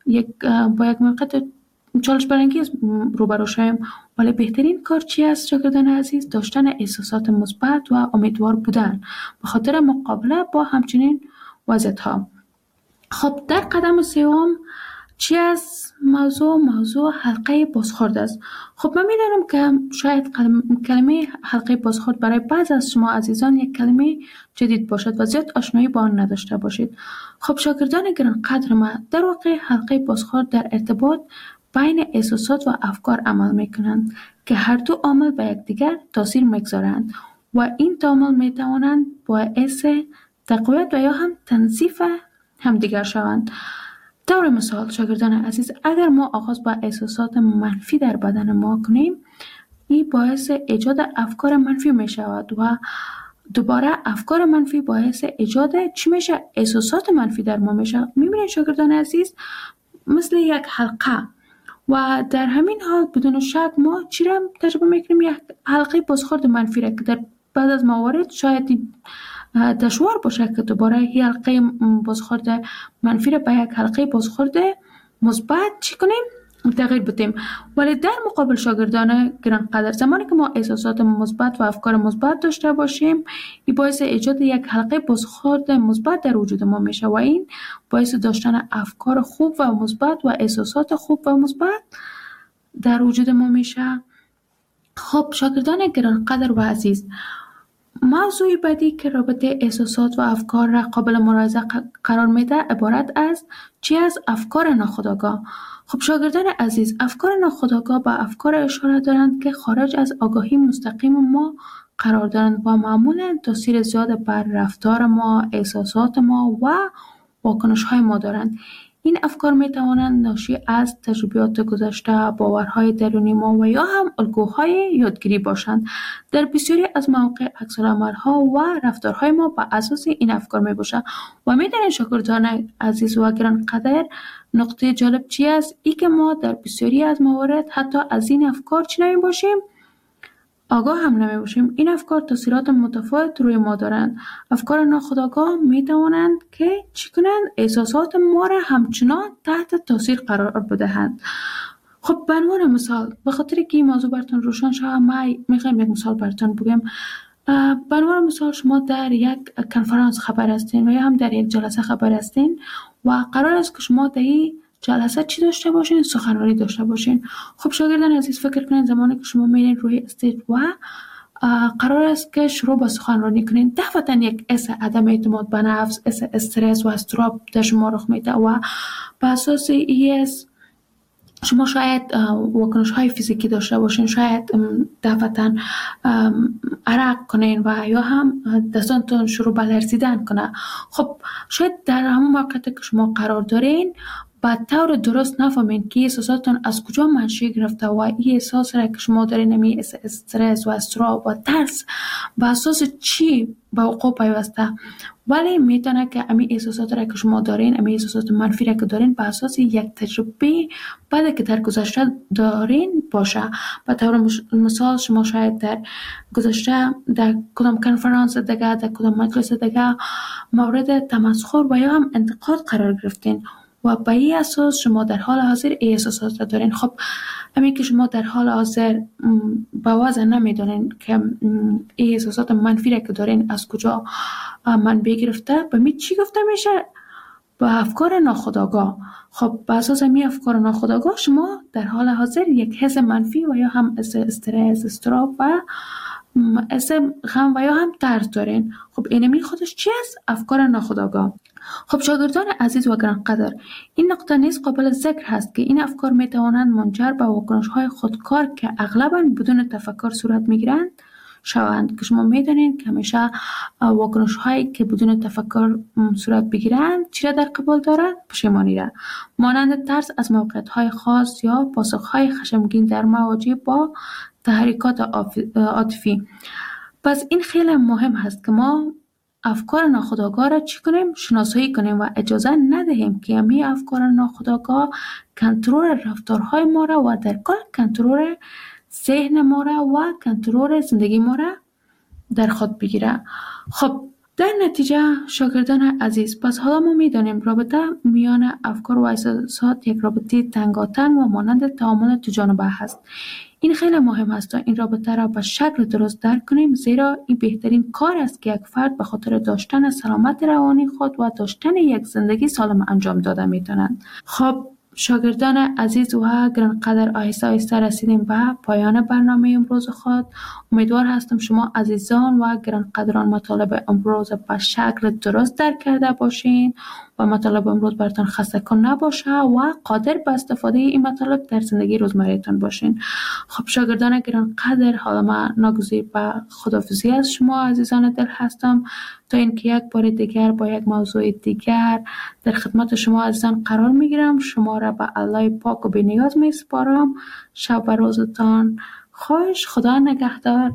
با یک موقعیت چالش برانگیز روبرو شویم، ولی بهترین کار چی است شاگردان عزیز؟ داشتن احساسات مثبت و امیدوار بودن به خاطر مقابله با همچنین وضعیت ها. خب در قدم سوم چی از موضوع حلقه بازخورد است. خب من میدانم که شاید کلمه حلقه بازخورد برای بعض از شما عزیزان یک کلمه جدید باشد و زیاد آشنایی با آن نداشته باشید. خب شاگردان گران قدر من، در واقع حلقه بازخورد در ارتباط بین احساسات و افکار عمل میکنند که هر دو عامل به یکدیگر تاثیر میگذارند و این دو عامل میتوانند باعث تقویت و یا هم تنظیف همدیگر شوند. طور مثال شاگردان عزیز، اگر ما آغاز با احساسات منفی در بدن ما کنیم، این باعث ایجاد افکار منفی می شود و دوباره افکار منفی باعث ایجاد چی میشه؟ احساسات منفی در ما میشه. میبینید شاگردان عزیز مثل یک حلقه و در همین حال بدون شک ما چی را تجربه میکنیم؟ یک حلقه بازخورد منفی را که در بعد از موارد شاید دشوار باشه که دوباره این حلقه بازخورد منفی را به یک حلقه بازخورد مثبت چی کنیم؟ تغییر بدیم. ولی در مقابل شاگردان گران قدر، زمانی که ما احساسات مثبت و افکار مثبت داشته باشیم، این باعث ایجاد یک حلقه بازخورد مثبت در وجود ما میشه و این باعث داشتن افکار خوب و مثبت و احساسات خوب و مثبت در وجود ما میشه. خب شاگردان گران قدر و عزیز، موضوع بعدی که رابطه احساسات و افکار را قابل ملاحظه قرار میده عبارت از چی از افکار ناخودآگاه. خب شاگردان عزیز، افکار ناخودآگاه به افکار اشاره دارند که خارج از آگاهی مستقیم ما قرار دارند و معمولا تاثیر زیاد بر رفتار ما، احساسات ما و واکنش های ما دارند. این افکار می توانند ناشی از تجربیات گذشته، باورهای درونی ما و یا هم الگوهای یادگیری باشند. در بسیاری از مواقع عکس‌العمل‌ها و رفتارهای ما بر اساس این افکار می باشند. و می دانید شاگردان عزیز و گران قدر، نقطه جالب چی است؟ ای که ما در بسیاری از موارد حتی از این افکار چی نمی باشیم؟ آگاه هم نمی باشیم. این افکار تاثیرات متفاوت روی ما دارند. افکار ناخودآگاه می توانند که چی کنند؟ احساسات ما را همچنان تحت تاثیر قرار بدهند. خب به عنوان مثال، به خاطر که این موضوع براتون روشن شود، ما میخوایم یک مثال براتون بگم. به عنوان مثال، شما در یک کنفرانس خبر هستین و یا هم در یک جلسه خبر هستین و قرار است که شما در این جلسه چی داشته باشین؟ سخنرانی داشته باشین. خب شاگردان عزیز، فکر کنین زمانی که شما میرین روی استیج و قرار است که شروع با سخنرانی کنین، دفعتا یک حس عدم اعتماد به نفس، حس استرس و اضطراب در شما رخ میده و به اساس این شما شاید واکنش های فیزیکی داشته باشین، شاید دفعتا عرق کنین و یا هم دستانتون شروع به لرزیدن کنه. خب شاید در همون موقعیت که شما قرار دارین با طور درست نفهمین که احساساتتون از کجا منشأ گرفته و این احساس را که شما دارین، نمی استرس و اضطراب و ترس به اساس چی به وقوع پیوسته. ولی میتونه که امی احساسات را که شما دارین، امی احساسات منفی را که دارین، به اساس یک تجربه بعد که در گذشته دارین باشه. به طور مثال شما شاید در گذشته در کدام کنفرانس دیگه، در کدام مجلس دیگه مورد تمسخر و یا هم انتقاد قرار گرفتین و به این اساس شما در حال حاضر احساسات را دارین. خب همین که شما در حال حاضر با وضع نمیدونین که احساسات منفی را که دارین از کجا منبع گرفته، به می چی گفته میشه؟ با افکار ناخودآگاه. خب به اساس می افکار ناخودآگاه شما در حال حاضر یک حس منفی و یا هم استرس، اضطراب و حس غم و یا هم ترس دارین. خب اینمی خودش چی است؟ افکار ناخودآگاه. خب شاگردان عزیز و گران قدر، این نقطه نیز قابل ذکر هست که این افکار می توانند منجر به واکنش‌های خودکار که اغلباً بدون تفکر صورت می‌گیرند شوند که شما میدانید که همیشه واکنش هایی که بدون تفکر صورت بگیرند چی را در قبال دارد؟ پشیمانی را، مانند ترس از موقعیت های خاص یا پاسخ های خشمگین در مواجه با تحریکات عاطفی. پس این خیلی مهم هست که ما افکار ناخودآگاه را چی کنیم؟ شناسایی کنیم و اجازه ندهیم که همین افکار ناخودآگاه کنترل رفتارهای ما را و در کل کنترل ذهن ما را و کنترل زندگی ما را در خود بگیره. خب در نتیجه شاگردان عزیز، پس حالا ما میدانیم رابطه میان افکار و احساسات یک رابطه تنگاتنگ و مانند تعامل دو جانبه هست. این خیلی مهم است تا این رابطه را به شکل درست درک کنیم، زیرا این بهترین کار است که یک فرد به خاطر داشتن سلامت روانی خود و داشتن یک زندگی سالم انجام داده میتونند. خب شاگردان عزیز و گرانقدر، آهسته آهسته رسیدیم به پایان برنامه امروز خود. امیدوار هستم شما عزیزان و گرانقدران مطالب امروز به شکل درست درک کرده باشین و مطالب امروز براتون خسته کن نباشه و قادر به استفاده این مطالب در زندگی روزمره‌تان باشین. خب شاگردان گرانقدر، حالا من ناگزیر به خداحافظی از شما عزیزان دل هستم تا اینکه یک بار دیگر با یک موضوع دیگر در خدمت شما عزیزان قرار میگیرم. شما را به الله پاک و بی‌نیاز میسپارم. شب و روزتان خوش. خدا نگهدار.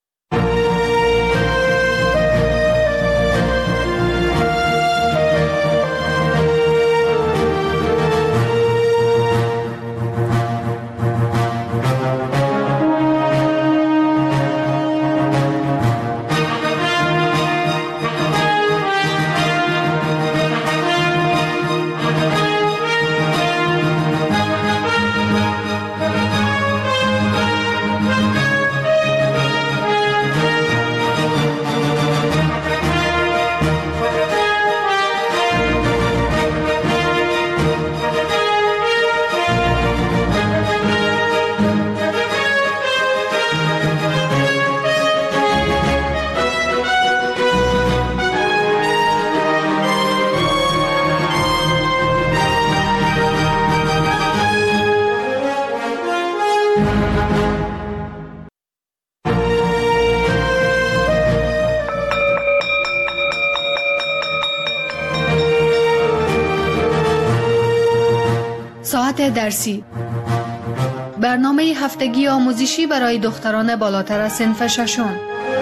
ساعت درسی، برنامه هفتگی آموزشی برای دختران بالاتر از صنف ششم.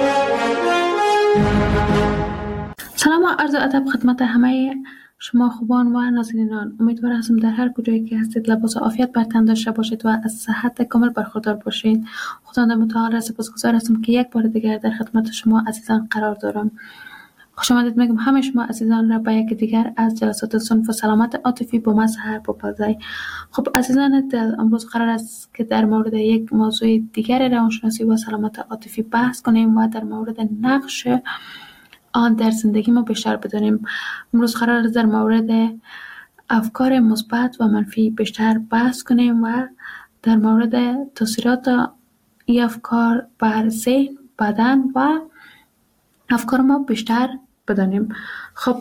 سلام و عرض ادب خدمت همه شما خوبان و نازنینان. امیدوار هستم در هر کجایی که هستید لباس عافیت بر تن داشته باشید و از صحت کامل برخوردار باشید. خداوند متعال را سپاسگزار هستم که یک بار دیگر در خدمت شما عزیزان قرار دارم. خوش آمدید میگم همه شما عزیزان را به یک دیگر از جلسات صنف سلامت عاطفی با مظهر بپذیرید. خب عزیزان دل، امروز قرار است که در مورد یک موضوع دیگر روانشناسی و سلامت عاطفی بحث کنیم و در مورد نقش آن در زندگی ما بیشتر بدانیم. امروز قرار است در مورد افکار مثبت و منفی بیشتر بحث کنیم و در مورد تاثیرات این افکار بر ذهن، بدن و افکار ما بیشتر بدانیم. خب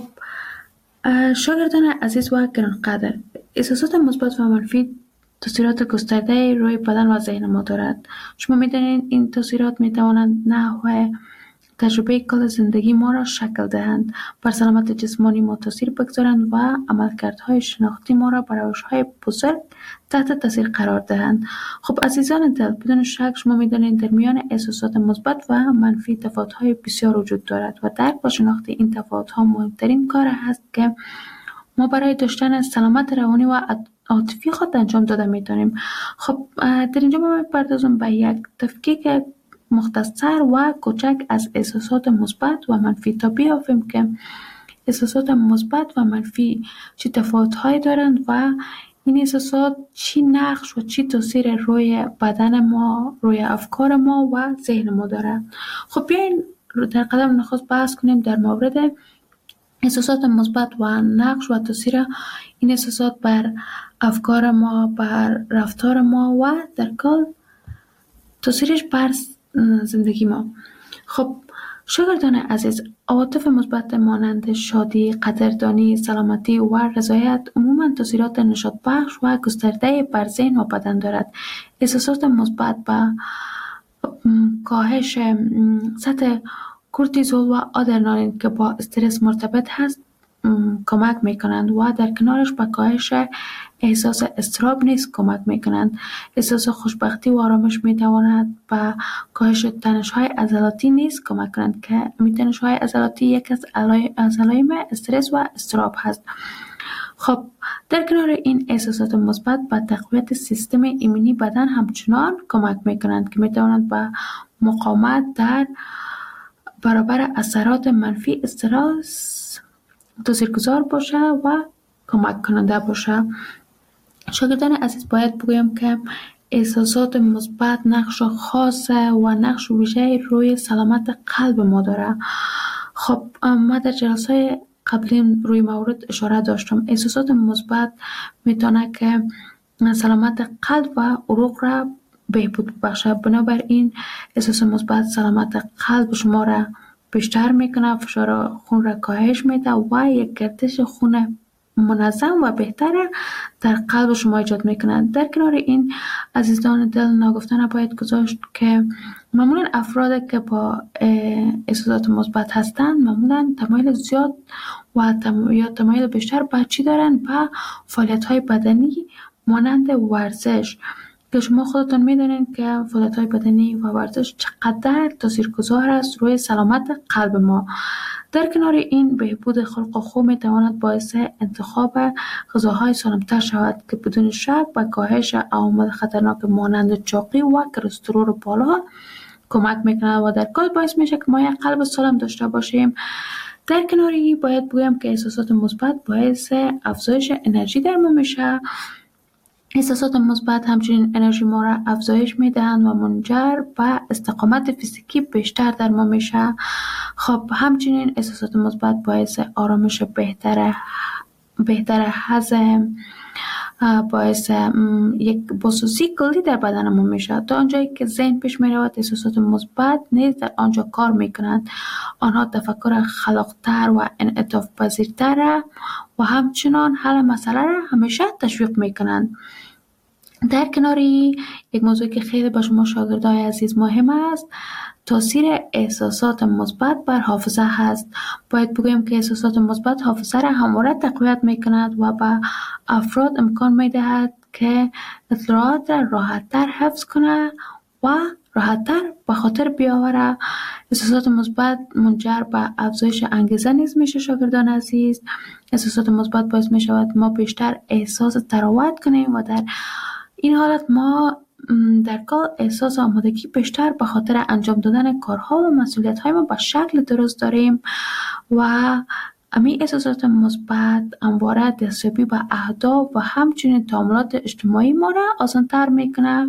شاگردان عزیز و گرانقدر، احساسات مثبت و منفی تاثیرات گسترده روی بدن و ذهن ما دارد. شما می‌دانید این تاثیرات می‌توانند نحو تجربه کل زندگی ما را شکل دهند، بر سلامت جسمانی ما تاثیر بگذارند و عملکردهای شناختی ما را بر روش‌های بزرگ تحت تاثیر قرار دهند. خب عزیزان دل، بدون شک شما می‌دانید در میان احساسات مثبت و منفی تفاوت‌های بسیار وجود دارد و درک و شناخت این تفاوت‌ها مهمترین کار است که ما برای داشتن سلامت روانی و عاطفی خود انجام داده می‌دانیم. خب در اینجا ما می‌پردازم به یک تفکیک مختصر و کوچک از احساسات مثبت و منفی تا بیافیم که احساسات مثبت و منفی چه تفاوت‌هایی دارند و این احساسات چی نقش و چی تاثیر روی بدن ما، روی افکار ما و ذهن ما دارند. خب بیاین در قدم نخست بحث کنیم در مورد احساسات مثبت و نقش و تاثیر این احساسات بر افکار ما، بر رفتار ما و در کل تاثیرش بر زندگی ما. خب شاگردان عزیز، عواطف مثبت مانند شادی، قدردانی، سلامتی و رضایت عموماً تاثیرات نشاط بخش و گسترده بر ذهن و بدن دارد. احساسات مثبت کاهش سطح کورتیزول و آدرنالین که با استرس مرتبط هست کمک میکنند و در کنارش به کاهش احساس اضطراب نیز کمک میکنند. احساس خوشبختی و آرامش میتواند به کاهش تنش‌های عضلاتی نیز کمک کنند که تنش‌های عضلاتی یک از علائم استرس و اضطراب هست. خب در کنار این احساسات مثبت به تقویت سیستم ایمنی بدن همچنان کمک میکنند که میتوانند به مقاومت در برابر اثرات منفی استرس تاثیرگذار باشه و کمک کننده باشه. شاگردان عزیز باید بگویم که احساسات مثبت نقش خاص و نقش ویژه روی سلامت قلب ما داره. خب ما در جلسه قبلی روی مورد اشاره داشتم. احساسات مثبت میتونه که سلامت قلب و عروق را بهبود بخشه. بنابراین احساس مثبت سلامت قلب شما را بیشتر میکنه، فشار خون را کاهش میده و یک گردش خون منظم و بهتر در قلب شما ایجاد میکنه. در کنار این عزیزان دل ناگفته نباید گذاشت که معمولا افراد که با احساسات مثبت هستند معمولا تمایل زیاد و یا تمایل بیشتر به چی دارن؟ به فعالیت های بدنی مانند ورزش، که شما خودتون میدونین که فعالیت های بدنی و ورزش چقدر تاثیرگذار است روی سلامت قلب ما. در کنار این بهبود خلق خو میتواند باعث انتخاب غذاهای سالمتر شود که بدون شک به کاهش عوامل خطرناک مانند چاقی و کلسترول بالا کمک میکنه و در کل باعث میشه که ما یک قلب سالم داشته باشیم. در کنار این باید بگویم که احساسات مثبت باعث افزایش انرژی در ما میشه. احساسات مثبت همچنین انرژی ما را افزایش میدهند و منجر به استقامت فیزیکی بیشتر در ما میشه. خب همچنین احساسات مثبت باعث آرامش بهتر هضم، باعث یک بازسازی کلی در بدن ما میشه. تا آنجایی که ذهن پیش میرود احساسات مثبت نیز در آنجا کار میکنند. آنها تفکر خلاقتر و انعطاف پذیرتر و همچنان حل مسئله را همیشه تشویق میکنند. در کناری یک موضوع که خیلی با شما شاگردای عزیز مهم است، تاثیر احساسات مثبت بر حافظه هست. باید بگویم که احساسات مثبت حافظه را همواره تقویت میکند و به افراد امکان میدهد که اطلاعات را راحت‌تر حفظ کنه و راحت‌تر به خاطر بیاوره. احساسات مثبت منجر به افزایش انگیزه نیز میشه. شاگردان عزیز، احساسات مثبت باعث میشود ما بیشتر احساس تراوت کنیم و در این حالت ما در کار احساس آمادگی بیشتر به خاطر انجام دادن کارها و مسئولیت‌های ما به شکل درست داریم و امی احساسات مثبت همواره دستیابی به اهداف و همچنین تعاملات اجتماعی ما را آسان‌تر میکنه.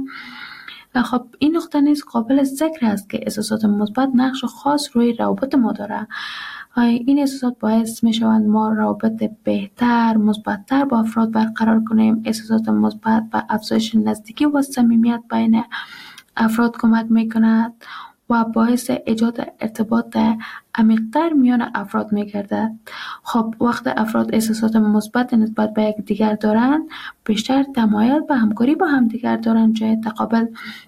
خب این نقطه نیز قابل ذکر است که احساسات مثبت نقش خاص روی روابط ما داره. این احساسات باعث می شوند ما روابط بهتر، مثبت‌تر با افراد برقرار کنیم. احساسات مثبت به افزایش نزدیکی و صمیمیت بین افراد کمک می کند و باعث ایجاد ارتباط عمیق‌تر میان افراد می گردد. خب وقت افراد احساسات مثبت نسبت به یک دیگر دارند، بیشتر تمایل به همکاری با هم دیگر دارند جای تقابل.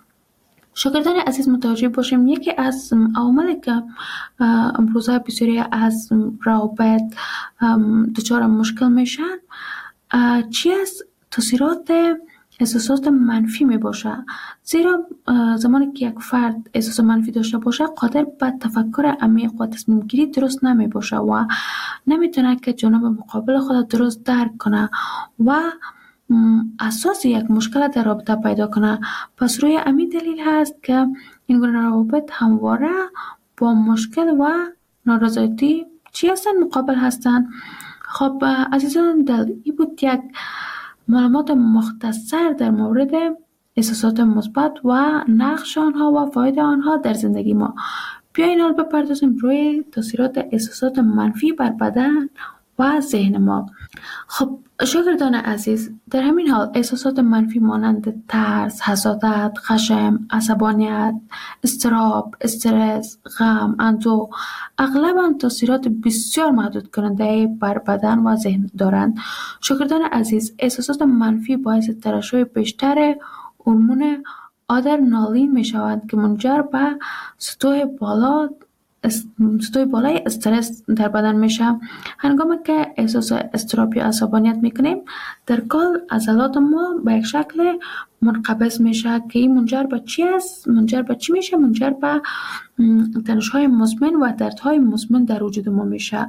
شاگردان عزیز متوجه باشیم یکی از عواملی که امروزه بسیاری از روابط دچار مشکل میشن چی از تاثیرات احساسات منفی می باشه. زیرا زمانی که یک فرد احساس منفی داشته باشه قادر به تفکر عمیق و تصمیم گیری درست نمی باشه و نمیتونه که جانب مقابل خود درست درک کنه و اساس یک مشکل در رابطه پیدا کنه. پس روی همین دلیل هست که این گونه روابط همواره با مشکل و نارضایتی چی هستن؟ مقابل هستن. خب عزیزان دل، این بود یک معلومات مختصر در مورد احساسات مثبت و نقش آنها و فایده آنها در زندگی ما. بیایید حال بپردازیم روی تاثیرات احساسات منفی بر بدن و ذهن ما. خب شاگردان عزیز، در همین حال احساسات منفی مانند ترس، حسادت، خشم، عصبانیت، اضطراب، استرس، غم، اندوه اغلباً تاثیرات بسیار محدود کننده بر بدن و ذهن دارند. شاگردان عزیز، احساسات منفی باعث ترشح بیشتر هورمون آدرنالین می شود که منجر به سطوح بالای استرس در بدن میشه. هنگامی که احساس اضطراب یا عصبانیت میکنیم، در کل عضلات ما به یک شکل منقبض میشه که این منجر به چی است؟ منجر به چی میشه؟ منجر به تنش‌های مزمن و دردهای مزمن در وجود ما میشه.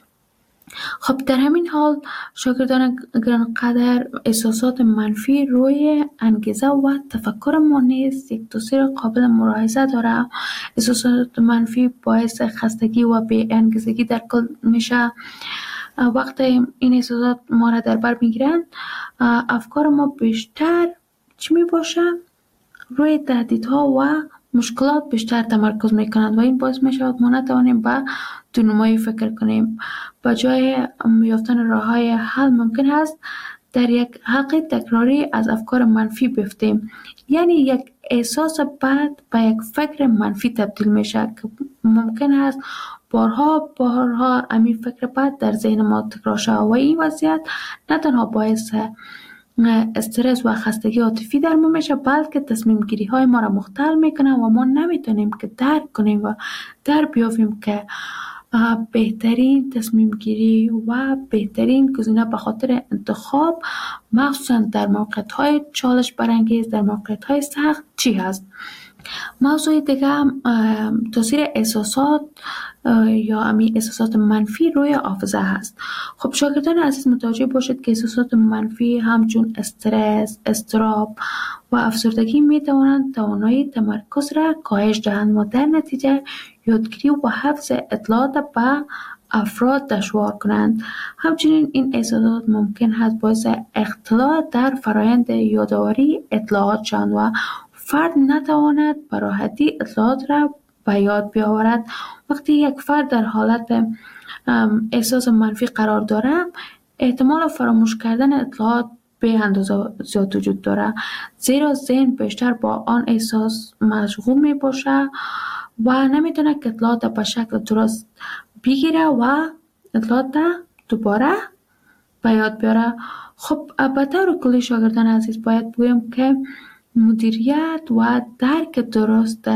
خب در همین حال شاگردان گرانقدر، احساسات منفی روی انگیزه و تفکر ما نیز یک تاثیر قابل ملاحظه داره. احساسات منفی باعث خستگی و بی انگیزگی در کل میشه. وقتی این احساسات ما را در بر میگیرن، افکار ما بیشتر چی می باشه؟ روی تهدیدها و مشکلات بیشتر تمرکز میکنند و این باعث میشود ما نتوانیم به دونمایی فکر کنیم. به جای یافتن راه‌های حل ممکن است در یک حلقه تکراری از افکار منفی بیفتیم. یعنی یک احساس بد به یک فکر منفی تبدیل میشه که ممکن است بارها همین فکر بد در ذهن ما تکرار شود و این وضعیت نه تنها باعث استرس و خستگی عاطفی در ما میشه، بلکه تصمیم گیری های ما را مختل میکنه و ما نمیتونیم که درک کنیم و در بیافیم که بهترین تصمیم گیری و بهترین گزینه به خاطر انتخاب، مخصوصا در موقعیت های چالش برانگیز، در موقعیت های سخت چی هست. موضوع دیگه تاثیر احساسات یا احساسات منفی روی حافظه هست. خب شاگردان عزیز متوجه باشید که احساسات منفی همچون استرس، اضطراب و افسردگی می توانند توانایی تمرکز را کاهش دهند و در نتیجه یادگیری و حفظ اطلاعات به افراد دشوار کنند. همچنین این احساسات ممکن است باعث اختلال در فرایند یادآوری اطلاعات شوند و فرد نتواند به راحتی اطلاعات را به یاد بیاورد. وقتی یک فرد در حالت احساس منفی قرار دارد، احتمال فراموش کردن اطلاعات به اندازه زیاد وجود دارد، زیرا ذهن بیشتر با آن احساس مشغول می باشه و نمیتونه که اطلاعات به شکل درست بگیره و اطلاعات دوباره به یاد بیاره. خب به طور کلی شاگردان عزیز باید بگویم که مدیریت و درک درست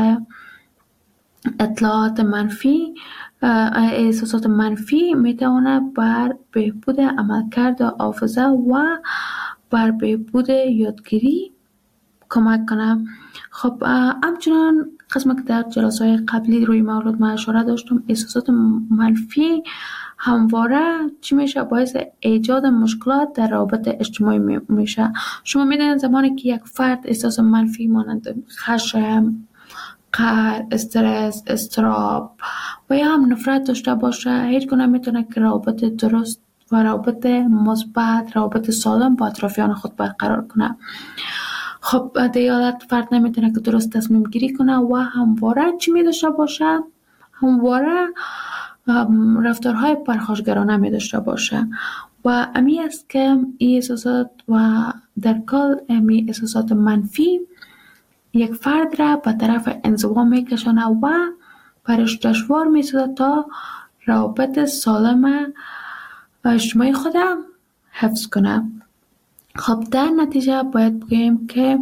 اطلاعات منفی، احساسات منفی میتونه بر بهبود عملکرد حافظه و بر بهبود یادگیری کمک کنه. خب همچنان قسمی که در جلسه‌های قبلی روی موضوع من اشاره داشتم، احساسات منفی همواره چی میشه؟ باعث ایجاد مشکلات در روابط اجتماعی میشه. شما میدونید زمانی که یک فرد احساس منفی مانند خشم، قهر، استرس، اضطراب و یا هم نفرت داشته باشه، هیچ گونه میتونه که روابط درست و روابط مثبت، روابط سالم با اطرافیان خود برقرار کنه. خب در این حالت فرد نمیتونه که درست تصمیم گیری کنه و همواره چی میداشته باشه؟ همواره رفتارهای پرخاشگرانه می داشته باشه و امی است که این احساسات و در کل امی احساسات منفی یک فرد را به طرف انزوا می کشانه و برش دشوار می سازد تا روابط سالم اجتماعی خودم حفظ کنه. خب در نتیجه باید بگیم که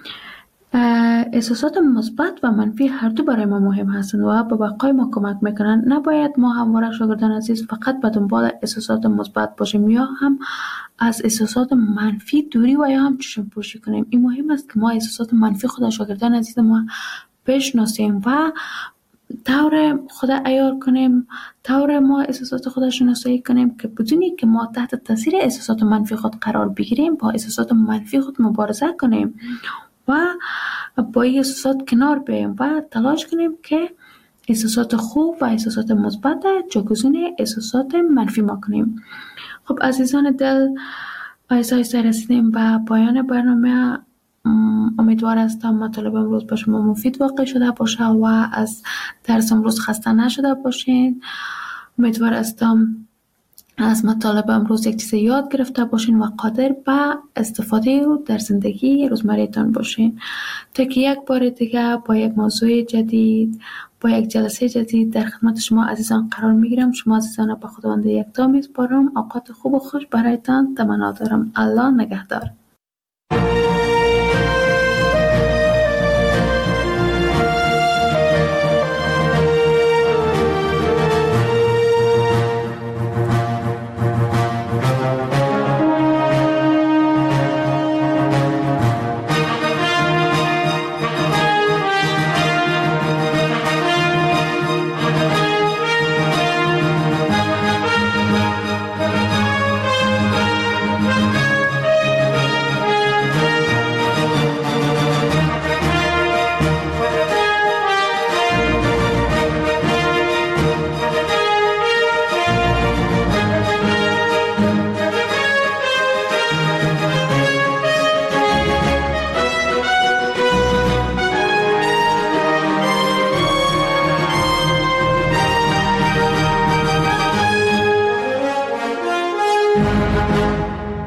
احساسات مثبت و منفی هر دو برای ما مهم هستند و به بقای ما کمک میکنن. نباید ما همواره شاگردان عزیز فقط به دنبال احساسات مثبت باشیم یا هم از احساسات منفی دوری و یا هم چشم پوشی کنیم. این مهم است که ما احساسات منفی خود شاگردان عزیز ما بشناسیم و طور خود عیار کنیم، طور ما احساسات خود شناسایی کنیم که بدونی که ما تحت تاثیر احساسات منفی خود قرار بگیریم، با احساسات منفی خود مبارزه کنیم و با این احساسات کنار بیاییم و تلاش کنیم که احساسات خوب و احساسات مثبت جایگزین احساسات منفی ما کنیم. خب عزیزان دل، آیسته رسیدیم به پایان برنامه. امیدوار هستم مطالب امروز به شما مفید واقع شده باشه و از درس امروز خسته نشده باشین. امیدوار هستم از مطالب امروز یک چیز یاد گرفته باشین و قادر به استفاده در زندگی روزمره‌تان باشین. تا که یک بار دیگه با یک موضوع جدید، با یک جلسه جدید در خدمت شما عزیزان قرار میگیرم. شما عزیزان به خداوند یکتا میسپارم. اوقات خوب و خوش برایتان تمنا دارم. الله نگهدار.